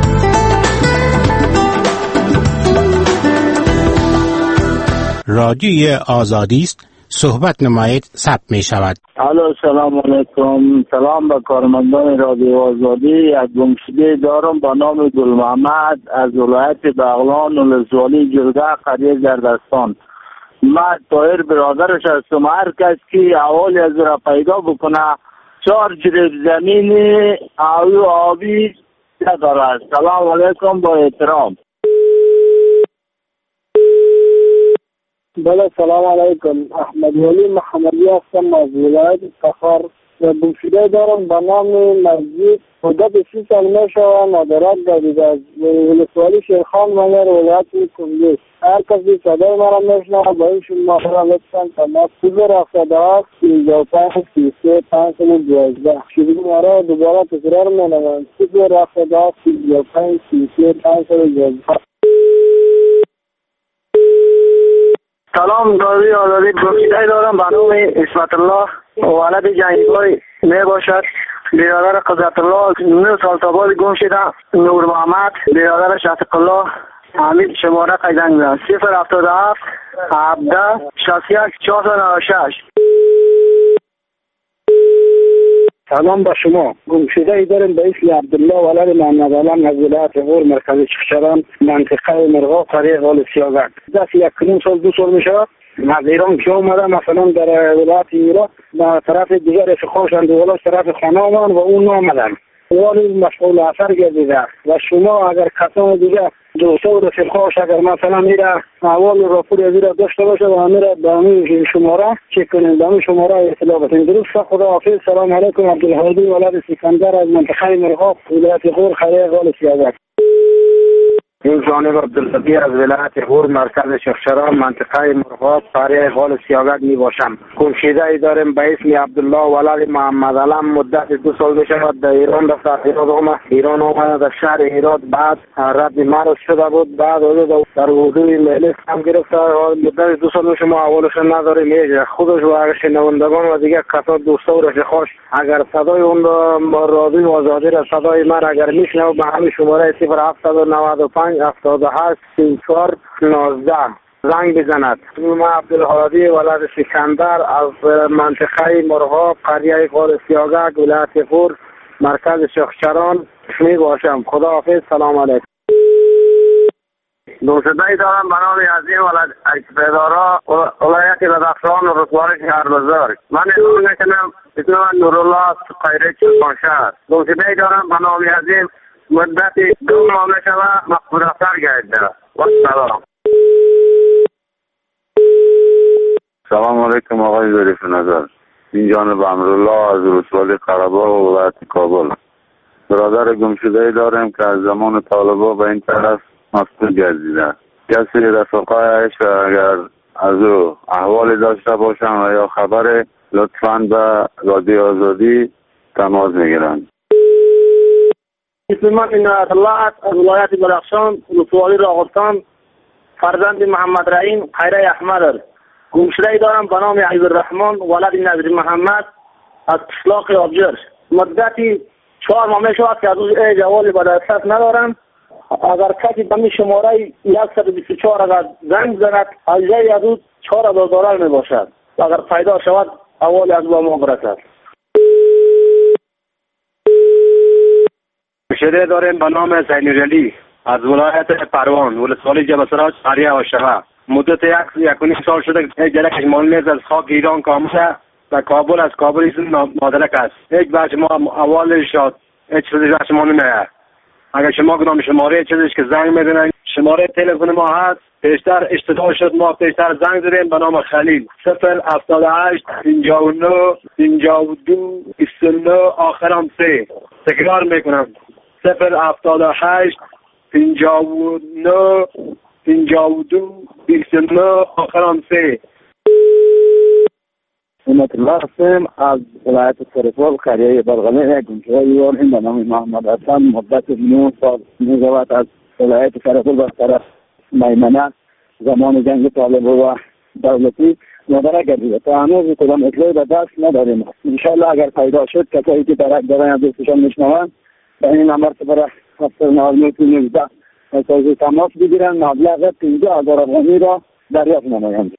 رادیوی آزادی است، صحبت نمایید ثبت می شود. الو سلام علیکم. سلام به کارمندان رادیو آزادی. از گمشده دارم به نام گل محمد از ولایت بغلان ولسوالی جرگه قریه زردستان. من طاهر برادرش هستم. هر کس که احوالی از را پیدا بکنه چهار جریب زمین آبی و آبی ندارد. سلام علیکم با احترام. بله سلام علیکم. احمد ولی محمدی هستم از ولایت تخار. گمشده دارم به نام مسجد. مدت سی سال میشوه مادرات گردیده از ولسوالی شیرخان منر ولایت کندوز. هر کسی صدای مرا میشنوه با این شما را لطفاً تماس صفر هفتاد و هفت پنجاه و پنج سی و سه پنجصد و دوازده. شروع مرا دوباره تکرار مینوم صفر هفتاد و هفت پنجاه و پنج سی و سه پنجصد و دوازده. سلام رادیوی آزادی. گمشده دارم به نام اسمت الله ولد جنگیبای می باشد. برادر قدرت الله نه سال سابال گم شده. نور محمد برادر شفیق الله حمید شماره قیدنگ میدن صفر هفتاد و هفت هفده شصت و یک چهارصد و نود و شش. سلام با شما. گمشده ای داریم به اسم عبدالله ولد محمد علم از ولایت غور مرکز چخچران منطقه مرغا قریه غال سیاگرد. دست یک کنیم سال دو سال میشه از ایران که اومده مثلا در ولایت ایران به طرف دیگر افخاشند و ولاش طرف خانه آمدن و اون نامدن ولی مشغول اثر گردیده و شما اگر کسان دیگه دوستا و رفیقاش اگر مثلا میره اول راپور از را داشته باشه و میره به همین شماره چک کنید، به همین شماره اطلاع بدین. درست. خدا حافظ. سلام علیکم. عبدالهادی ولد سکندر از منطقه مرغاب ولایت غور قریه غال سیاگرد. این جانب عبداللطیف از ولایت غور مرکز شخشران منطقه مرغاب قریه غال سیاگک می باشم. گمشده ای داریم به اسم عبدالله ولد محمد علم. مدت دو سال بشود در ایران رفت. ایران آمد ایران آمد در شهر هرات بعد رد مرض شده بود. بعد در حدود مهلس هم گرفته. مدت دو سال شما اولش نداریم. ایجا خودش و اگر شنوندگان و دیگه کسان دوستا و رفیقاش اگر صدای اون رادیو آزادی را صدای من اگر میشنو به همین شماره صفر هفت نود و پنج هفتاد و هشت سی و چهار نوزده زنگ بزند. من عبدالهادی ولد سکندر از منطقه مرغاب قریه غار سیاگک ولایت غور مرکز شخشران می باشم. خداحافظ. سلام علیکم. دوستایی دارم به نام عظیم ولد اکبردارا ولایت بدخشان و رسوار شهربزرگ. من اعلام میکنم اسم من نورالله قیره چلپانشهر. دوستایی دارم به نام عظیم مدت دو ماه میشود مقبول افتر گرده و سلام. سلام علیکم آقای ظریف نظر. این جانب امرالله از رسوالی قره‌باغ و ولایت کابل. برادر گمشده داریم که از زمان طالبا به این طرف مفقود گردیده. کسی رفقایش اگر از او احوالی داشته باشن و یا خبر لطفاً به رادیو آزادی تماس میگیرند. اسم من عنایت الله است از ولایت بدخشان رسوالی راغستان فرزند محمد رحیم خیره احمد. گمشده دارم به نام عبدالرحمن ولد نظر محمد از قشلاق آبجر. مدتی چهار ماه میشود که از او جوالی به دسترس ندارم. اگر کسی به می شماره صد و بیست و چهار اگر زنگ زند از جای از او چهار هزار دلار می باشد. اگر پیدا شود اول از با ما برسد. گمشده داریم به نام زینور علی از ولایت پروان ولسوالی جبسراج قریه آشغه. مدت یک یک و نیم سال شده که جلکش مانلیز از خاک ایران کامده و کابل از کابل ایزون مادرک است. هیچ بچه ما اول شد هیچ چیزی بچه ما نمیه. اگر شما کدام شماره چیزیش که زنگ میدونن شماره تلفن ما هست. پیشتر اشتباه شد ما پیشتر زنگ زدیم به نام خلیل صفر هفتاد و هشت پنجاه و نه پنجاه و دو بیست و نه آخرام سه. تکرار میکنم صفر هفتاد و هشت پنجاه و نه پنجاه و دو بیست و نه آخرام سه. امت الله هستم از ولایت سرپال قریه برغمه. گمشده ایران این به نام محمد حسن مدت نه سال میزود از ولایت سرپال به طرف میمنه زمان جنگ طالب و دولتی مادره گردیده. تا هنوز کدام اطلاعی به دست نداریم. انشاءالله اگر پیدا شد کسایی که درک دارن دوستشان میشنوند به این نمبر صفر هفت نه نوزده اساسی تماس بگیرن مبلغ پنجاه هزار افغانی را دریافت نمایند.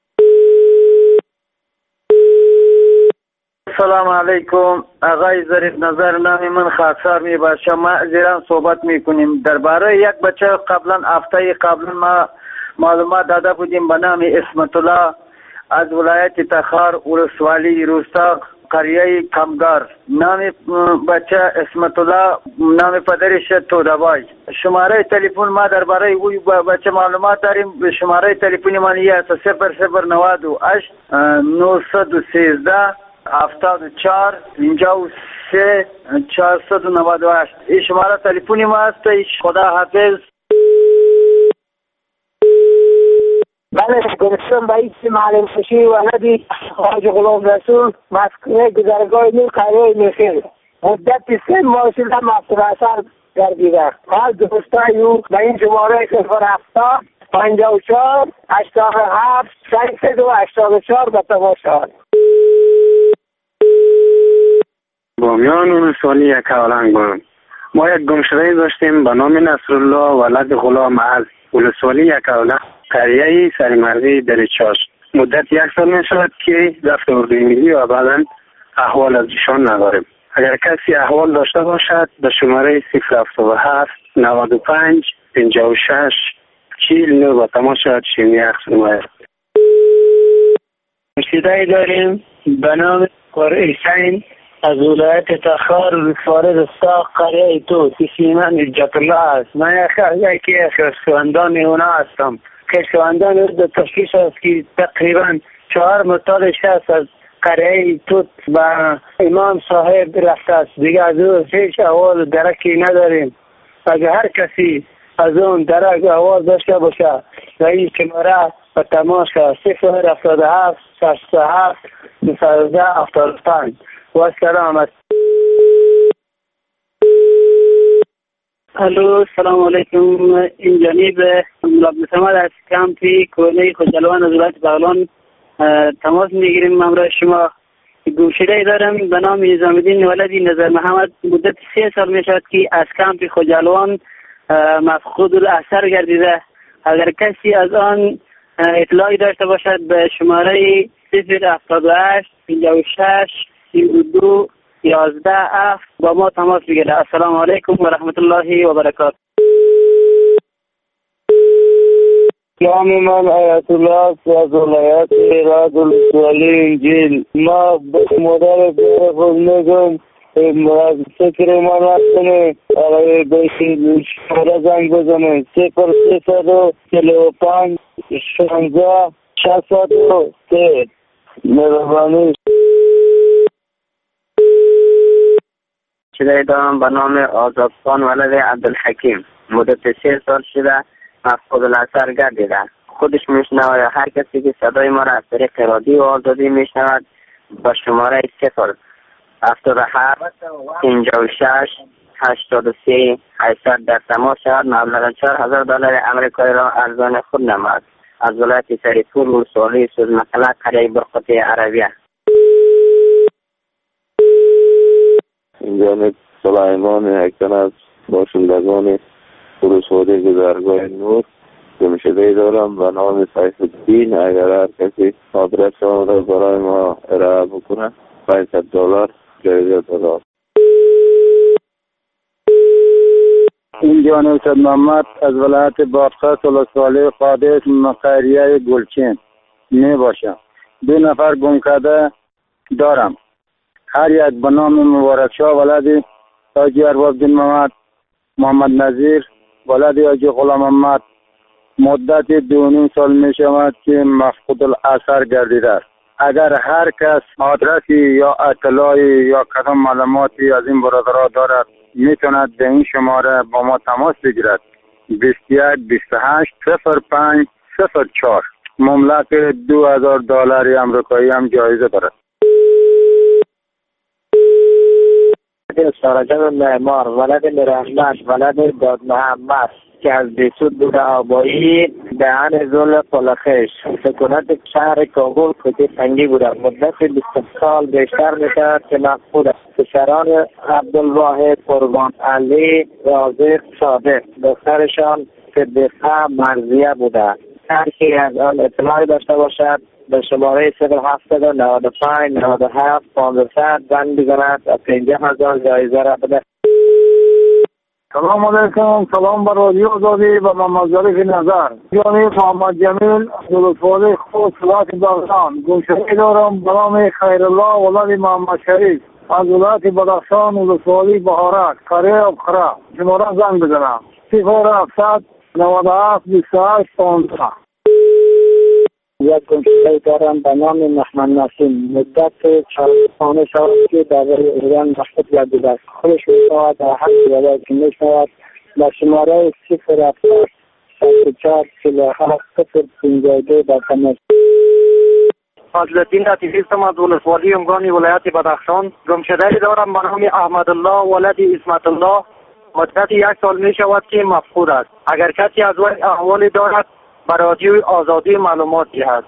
سلام علیکم آقای ظریف نظر. نام من خاکسار می باشه. ما از ایران صحبت میکنیم درباره یک بچه. قبلا هفته قبلا ما معلومات داده بودیم به نام اسمت الله از ولایت تخار ولسوالی روستا قریه کمدار. نام بچه اسمت الله نام پدرش تودبای. شماره تلفن ما درباره اوی بچه معلومات داریم. شماره تلفن من یه صفر صفر نود و هشت نهصد و سیزده هفتاد و چهار پنجاه و سه چهارصد و نود و هشت. این شماره تلفنی ما است. خدا حافظ. بله گمشدم به اسم معلم خشی ولدی حاج غلام رسول مسکن گذرگاه نور قریه میخیل. مدت سه ماه شده مفتر اثر گردیده. حال دوستای او به این شماره صفر هفتاد پنجاه و چهار هشتاد و هفت ششصد و هشتاد و چهار به تماس شد. بامیان و نسوانی یک اولنگ بودم. ما یک گمشده داشتیم به نام نصرالله ولد غلام از ولسوالی یک اولنگ قریه سریمرغی در چاش. مدت یک سال می شود که رفت اردوی ملی و بعدا احوال از ایشان نداریم. اگر کسی احوال داشته باشد به شماره صفر هفتاد و هفت نود و پنج پنجاه و شش چهل نه با تماس شد شیمی اخص نماید. مشکده داریم به نام قرعه حسین از ولایت تخار ولسوالی رستا قریه تو اسم من نجات الله است. من یکی خشکوندان اونا هستم. خشکوندان در تشکیش است که تقریبا چهار متال شخص از قریه توت و امام صاحب رفته است. دیگه از او هیچ اول درکی نداریم. اگر هر کسی از اون درک آواز داشته باشه و این شماره و تماس صفر هفتاد و هفت شصت و هفت دویست هفتاد و پنج. و سلام. الو سلام علیکم. این جانب ملابسمت از کمپی کوهنه خوجلوان از ولایت بغلان تماس میگیریم. همراه شما گمشده دارم به نام نظام الدین ولدی نظر محمد. مدت سه سال می شود که از کمپ خوجلوان مفقود الاثر گردیده. اگر کسی از آن اطلاعی داشته باشد به شماره صفر هفتاد و هشت پنجاه و شش سی و دو یازده هفت با ما تماس بگیره. السلام علیکم و رحمت الله و برکاته. نام من آیت الله از ولایت راد الاسوالی انجیل. ما به مادر بیر خود میگم از فکر من هستنه آقای بیشی شماره زنگ بزنه صفر صفر و چل و پنج شانزده شست و سه. مهربانی. شده دارم به نام آزادخان ولد عبدالحکیم. مدت سه سال شده مفقود الاثر گردیده. خودش میشنوه یا هر کسی که صدای ما را از طریق رادیو آزادی میشنود با شماره صفر هفتاد و هفت پنجاه و شش هشتاد و سه هشتصد در تماس شود. مبلغ چهار هزار دلار امریکایی را ارزان خود نمود. از ولایت سریپور ولسوالی سوزمقله قریه برقطه عربیه. این جانب سلیمان حکن از باشندگان ولسوالی گذرگاه نور گمشده دارم به نام سیف الدین. اگر هر کسی آدرس آن را برای ما ارائه بکنه پانصد دلار جایزه دلار. این جانب سید محمد از ولایت بادخست ولسوالی قادس قریه گلچین می باشم. دو نفر گم کرده دارم. هر یک به نام مبارک شاه ولد حاجی ارباب‌دین محمد، محمد نظیر ولد حاجی غلام محمد. مدت دو نیم سال می شود که مفقود الاثر گردیده است. اگر هر کس آدرسی یا اطلاعی یا کدام معلوماتی از این برادرها دارد میتوند به این شماره با ما تماس بگیرد. بیست و یک بیست و هشت صفر پنج صفر چهار. مبلغ دو هزار دلار امریکایی هم جایزه دارد. سارجان معمار ولد مرحمت ولد داد محمد که از بیسود بوده آبایی دهن زل پلخش سکونت شهر کابل کتی سنگی بوده. مدت بیست سال بیشتر میشود که مفقود است. پسران عبدالواحد قربان علی رازق صادق دخترشان صدیقه مرضیه بوده. هر کی از آن اطلاعی داشته باشد به شماره صفر هفتاد و نود و پنج نود و هفت پانصد زنگ بزند و پنجاه هزار جایزه را بده. سلام علیکم. سلام بر رادیو آزادی و محمد ظریف نظر. جانب محمد جمیل ولسوالی خود ولایت بغلان. گمشده دارم به نام خیرالله ولد محمد شریف از ولایت بدخشان ولسوالی بهارک قریه ابخره. شماره زنگ بزنم صفر هفتصد نود و هفت بیست و هشت پانزده. یک گمشده دارم به نام محمد نسیم. مدت چهار سال شود که در ایران مفقود گردیده است. خودش میشود در هر جایی که میشود به شماره صفر هفتاد شصت و چهار چهل و هفت صفر پنجاه و دو در تماس. فضلالدین لطیفیستم از ولسوالی امگانی ولایت بدخشان. گمشده دارم به نام احمد الله ولد اسمت الله. مدت یک سال می شود که مفقود است. اگر کسی از وی احوالی دارد به رادیو آزادی معلومات دهد.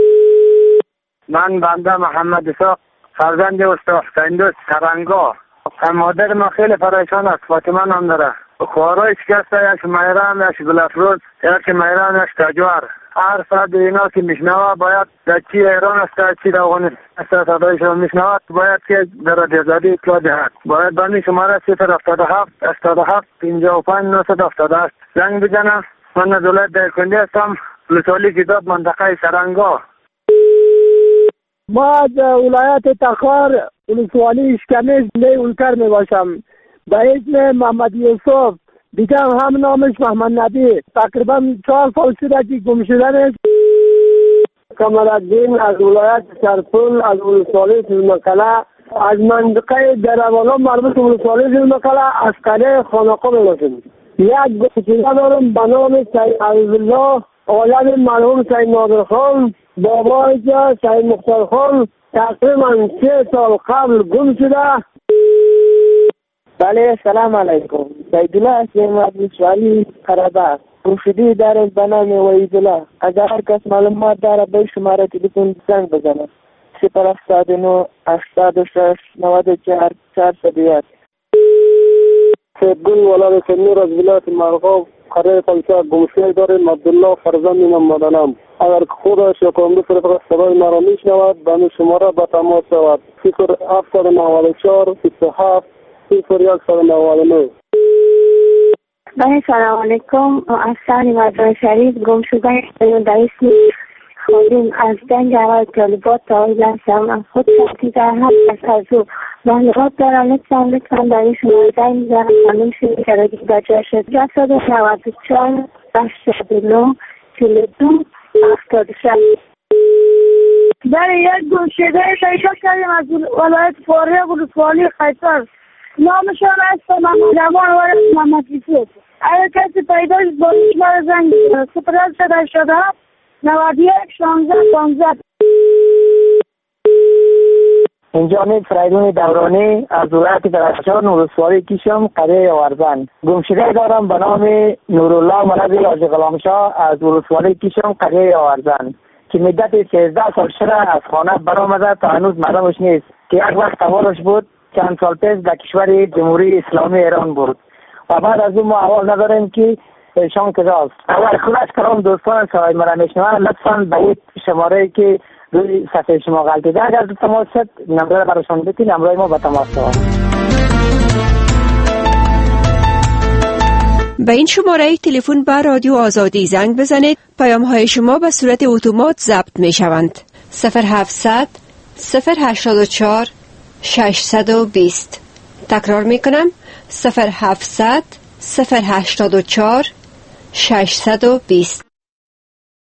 من بنده محمد اسحاق فرزند استاد حسین سرنگا. مادر من خیلی پریشان است. فاطمه نام داره. خوارای شکسته، یک میران، یک بلافروز، یک میران، یک تجوار. هر ساعت اینا که میشنوه باید در چی ایران است چی در افغانستان است صدایشان میشنوه باید که در رادیو آزادی اطلاع دهد. باید بانی شماره صفر هفتاد و هفت هشتاد و هفت پنجاه و پنج نهصد و هفتاد و هشت زنگ بزنه. من از ولایت دایکنده هستم. ولسوالی کتاب منطقه سرنگا. ما از ولایت تخار ولسوالی اشکمیش لی اولکر می باشم. به اسم محمد یوسف دیگه هم نامش محمد نبی. تقریبا چهار سال شده که گم شدنش. کمال‌الدین از ولایت سرپل از ولسوالی سوزمقله از منطقه دربالا مربوط ولسوالی سوزمقله از قلعه خانقاه می باشم. یک گمشده دارم به نام سید عزیزالله اولاد مرحوم سید نادر خان. بابای که سید مختار خان تقریبا سه سال قبل گم شده. بله سلام علیکم. سیدالله هستیم از ولسوالی قرابه. گمشده دارم به نام وحیدالله. اگر هر کس معلومات داره به شماره تلفن زنگ بزنه. صفر هفتاد و نه هشتاد و شش نود و چهار چهارصد و یک. سیدگل ولاد سمیر از ولایت مرغاب قریه پلچه گمشده داریم. عبدالله فرزند محمدانم. اگر خودش یا کامل فرق صدای مرا میشنود به می شماره به تماس شود. صفر هفتاد و نود و چهار بیست و هفت صفر یک نود و نه. بله سلام علیکم. افسر مدرسه شریف گم شده در اسم خودم از جنگ اول طالبات تا آیل هستم. از خود شخصی در هر کس از او معلومات دارم. لطفا لطفا در این شماره زنگ میزنم معلوم شده که رگی بچه شد. جسد نود و چهار هشتاد و نه چهل و دو هفتاد و شش. در یک گمشده پیدا کردیم از ولایت فاریاب ولسوالی قیصر. نامشان است محمد امان و محمد یوسف. اگر کسی پیدا شد با شماره زنگ صفر هشتاد هشتاد هفت نود و یک شانزده پانزده. اینجا نید فریدون دورانی از ولایت درخشان ولسوالی کیشم قریه آورزن. گمشده دارم به نام نورالله مولوی حاجی غلامشاه از ولسوالی کیشم قریه آورزن که مدت سیزده سال شده از خانه برآمده تا هنوز معلومش نیست که یک وقت تولدش بود چند سال پیش در کشور جمهوری اسلامی ایران بود و بعد از اون ما احوال نداریم که ایشان کجاست. اول خلاص کلام دوستان صدای مرا میشنوند لطفا به این شماره که روی صفحه شما غلطیده اگر تماس شد نمره براشون بدید نمره ما به تماس شود. به این شماره تلفن به رادیو آزادی زنگ بزنید. پیام های شما به صورت اتومات ضبط می شوند. صفر هفتصد صفر هشتاد و چهار ششصد و بیست. تکرار می کنم صفر هفتصد صفر هشتاد و چهار ششصد و بیست.